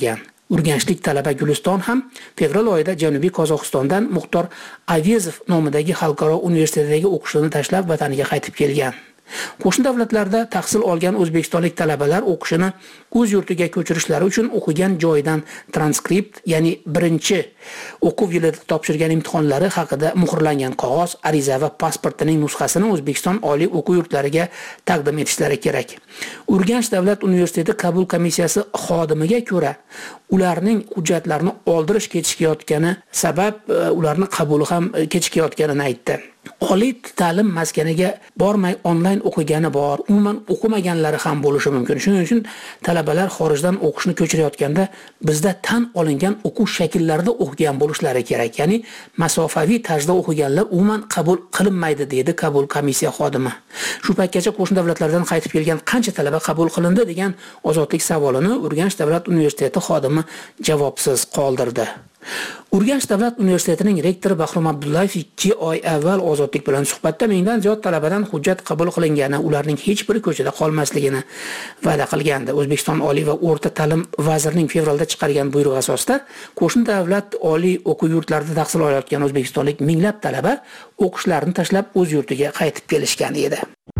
Urganchlik talaba Guliston ham fevral oyida Janubiy Qozog'istondan Muxtor Avezov nomidagi xalqaro universitetdagi o'qishini tashlab vataniga qaytib kelgan. Qo'shni davlatlarda tahsil olgan o'zbekistonlik talabalar o'qishini o'z yurtiga ko'chirishlari uchun o'qigan joyidan transkript, ya'ni birinchi o'quv yilida topshirgan imtihonlari haqida muhrlangan qog'oz, ariza va pasportining nusxasini O'zbekiston oliy o'quv yurtlariga taqdim etishlari kerak. Urganch davlat universiteti qabul komissiyasi xodimiga ko'ra, ularning hujjatlarini oldirish kechikayotgani sabab ularni qabuli ham kechikayotganini aytdi. Oliy ta'lim maskaniga bormay onlayn o'qigani bor, umuman o'qimaganlari ham bo'lishi mumkin. Shuning uchun talabalar xorijdan o'qishni ko'chirayotganda bizda tan olingan o'quv shakllarida o'qigan bo'lishlari kerak. Ya'ni masofaviy tarzda o'qiganlar umuman qabul qilinmaydi, dedi qabul komissiya xodimi. Shu paytgacha qo'shni davlatlardan qaytib kelgan qancha talaba qabul qilindi degan ozodlik savolini Urganch davlat universiteti xodimi javobsiz qoldirdi. Urganch davlat universitetining rektori Bahrom Abdullayev 2 oy avval ozodlik bilan suhbatda mingdan ziyod talabadan hujjat qabul qilingani, ularning hech biri ko'chada qolmasligini va'da qilgandi. O'zbekiston oliy va o'rta ta'lim vazirining fevralda chiqargan buyrug'i asosida qo'shni davlat oliy o'quv yurtlarida tahsil olayotgan o'zbekistonlik minglab talaba o'qishlarini tashlab o'z yurtiga qaytib kelishgan edi.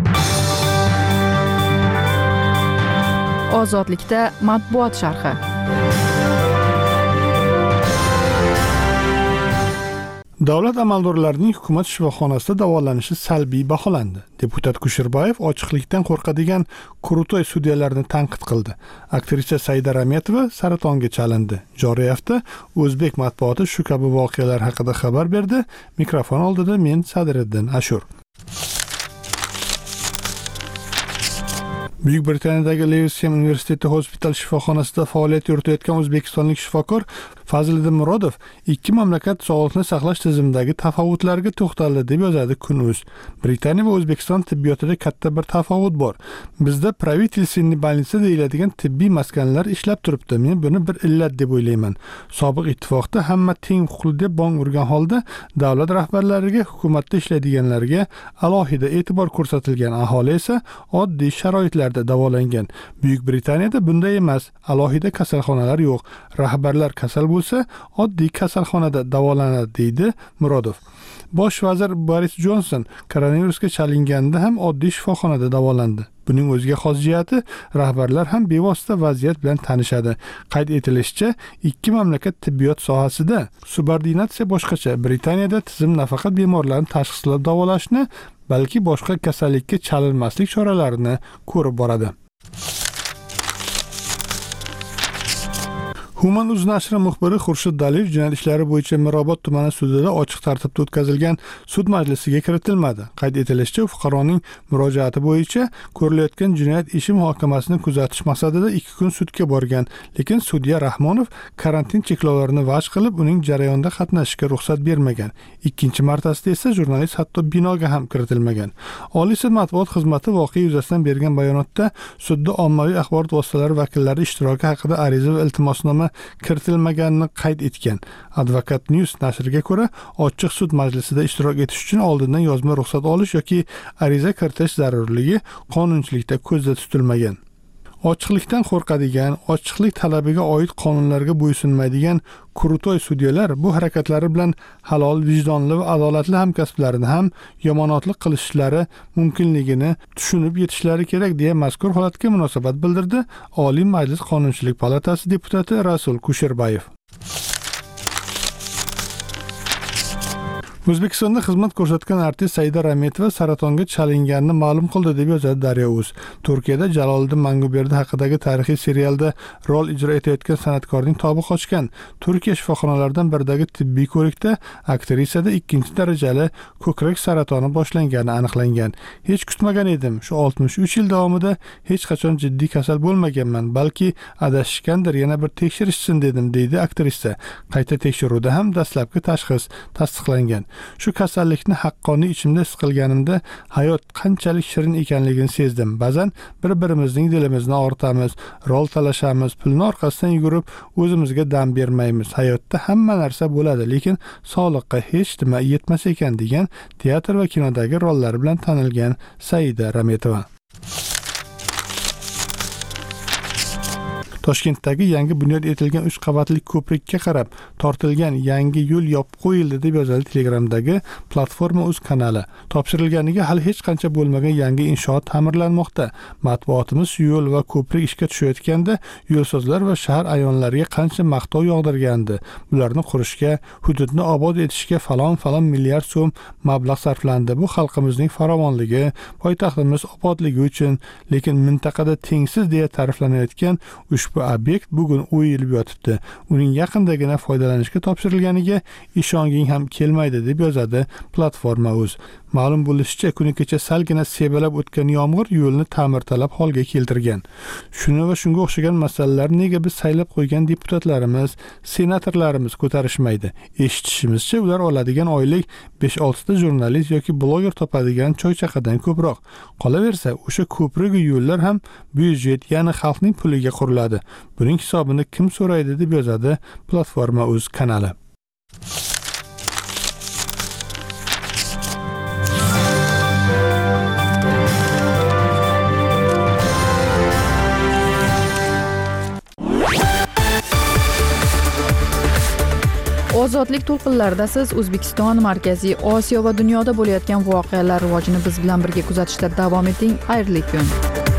Ozodlikda matbuot sharhi. Davlat amaldorlarining hukumat shifoxonasida davolanishi salbiy baholandi. Deputat Kusherbayev ochiqlikdan qo'rqadigan Kurutoy sudyalarni tanqid qildi. Aktrisa Saida Rametova saratonga chalindi. Joriy hafta o'zbek matbuoti shu kabi voqealar haqida xabar berdi. Mikrofon oldida men Sadriddin Ashur. Buyuk Britaniyadagi Lewisham universiteti hospital shifoxonasida faoliyat yuritayotgan o'zbekistonlik shifokor Fazliddin Murodov ikki mamlakat sog'liqni saqlash tizimidagi tafovutlarga to'xtaldi deb yozadi Kun.uz. Britaniya va O'zbekiston tibbiyotida katta bir tafovut bor. Bizda правительственный больница deyiladigan tibbiy maskanlar ishlab turibdi. Men buni bir illat deb o'ylayman. Sobiq ittifoqda hamma teng huquqli deb bong urgan holda davlat rahbarlariga, hukumatda ishlaydiganlarga alohida e'tibor ko'rsatilgan, aholi esa oddiy sharoitlarda davolangan. Buyuk Britaniyada bunday emas. Alohida kasalxonalar yo'q. Rahbarlar kasal bo'lsa, oddiy kasalxonada davolanadi, deydi Murodov. Bosh vazir Boris Johnson koronavirusga chalinganda ham oddiy shifoxonada davolandi. Buning o'ziga xos jihati, rahbarlar ham bevosita vaziyat bilan tanishadi. Qayd etilishicha, ikki mamlakat tibbiyot sohasida subordinatsiya boshqacha. Britaniyada tizim nafaqat bemorlarni tashxislab davolashni, balki boshqa kasallikka chalinmaslik choralarini ko'rib boradi. Human.uz nashri muxbiri Xurshid Daliyev jinoyat ishlari bo'yicha Mirobod tumani sudida ochiq tartibda o'tkazilgan sud majlisiga kiritilmadi. Qayd etilishicha, fuqaroning murojaati bo'yicha ko'rilayotgan jinoyat ishi muhokamasini kuzatish maqsadida 2 kun sudga borgan, lekin sudya Rahmonov karantin cheklovlarini vaj qilib, uning jarayonda qatnashishga ruxsat bermagan. Ikkinchi martasida esa jurnalist hatto binoga ham kiritilmagan. Oliy sud matbuot xizmati voqea yuzasidan bergan bayonotda sudda ommaviy axborot vositalari vakillari ishtiroki haqida ariza va iltimosnoma kiritilmaganini qayd etgan. Advokat News nashriga ko'ra, ochiq sud majlisida ishtirok etish uchun oldindan yozma ruxsat olish yoki ariza kiritish zarurligi qonunchilikda ko'zda tutilmagan. Ochiqlikdan qo'rqadigan, ochiqlik talabiga oid qonunlarga bo'ysunmaydigan Kurutoy sudyalar bu harakatlari bilan halol, vijdonli va adolatli hamkasblarini ham yomonotlik qilishlari mumkinligini tushunib yetishlari kerak deya mazkur holatga munosabat bildirdi Oliy Majlis Qonunchilik palatasi deputati Rasul Kusherbayev. O'zbekistonda xizmat ko'rsatgan artist Saida Rametova saratonga chalinganini ma'lum qildi deb yozadi Daryo.uz. Turkiyada Jaloliddin Manguberdi haqidagi tarixiy serialda rol ijro etayotgan san'atkorning tobi qochgan. Turkiya shifoxonalaridan biridagi tibbiy ko'rikda aktrisada 2-darajali ko'krak saratoni boshlangani aniqlangan. Hech kutmagan edim. Shu 63 yil davomida hech qachon jiddiy kasal bo'lmaganman, balki adashishgandir, yana bir tekshirishsin dedim, deydi aktrisa. Qayta tekshiruvda ham dastlabki tashxis tasdiqlangan. Shu kasallikni haqqoniy ichimda his qilganimda hayot qanchalik shirin ekanligini sezdim. Ba'zan bir-birimizning dilimizni og'ritamiz, rol talashamiz, pulni orqasidan yugurib o'zimizga dam bermaymiz. Hayotda hamma narsa bo'ladi, lekin sog'liqqa hech nima yetmas ekan, degan teatr va kinodagi rollari bilan tanilgan Saida Rametova. Toshkentdagi yangi bunyod etilgan 3 qavatli ko'prikka qarab tortilgan yangi yo'l yopib qo'yildi deb yozadi Telegramdagi Platforma.uz kanali. Topshirilganiga hali hech qancha bo'lmagan yangi inshoot ta'mirlanmoqda. Matbuotimiz yo'l va ko'prik ishga tushayotganda yo'lsozlar va shahar ayonlariga qancha maqtov yog'dirgandi. Bularni qurishga, hududni obod etishga falon milliard so'm mablag' sarflandi. Bu xalqimizning farovonligi, poytaxtimiz obodligi uchun, lekin mintaqada tengsiz deya ta'riflanayotgan ushbu obyekt bugun o'yilib yotibdi. Uning yaqindagina foydalanishga topshirilganiga ishonging ham kelmaydi deb yozadi Platforma.uz. Ma'lum bo'lishicha, kuni kecha salgina sebalab o'tgan yomg'ir yo'lni ta'mirtalab holga keltirgan. Shuni va shunga o'xshagan masalalar nega biz saylab qo'ygan deputatlarimiz, senatorlarimiz ko'tarishmaydi? Eshitishimizcha, ular oladigan oylik 5-6 ta jurnalist yoki bloger topadigan choy-chaqadan ko'proq. Qolaversa, o'sha ko'prik va yo'llar ham byudjet, ya'ni xalqning puliga quriladi. Buning hisobini kim so'raydi deb yozadi Platforma.uz kanali. Ozodlik to'lqinlarida siz O'zbekiston, Markaziy Osiyo va dunyoda bo'layotgan voqealar rivojini biz bilan birga kuzatishda davom eting. Xayrli kun.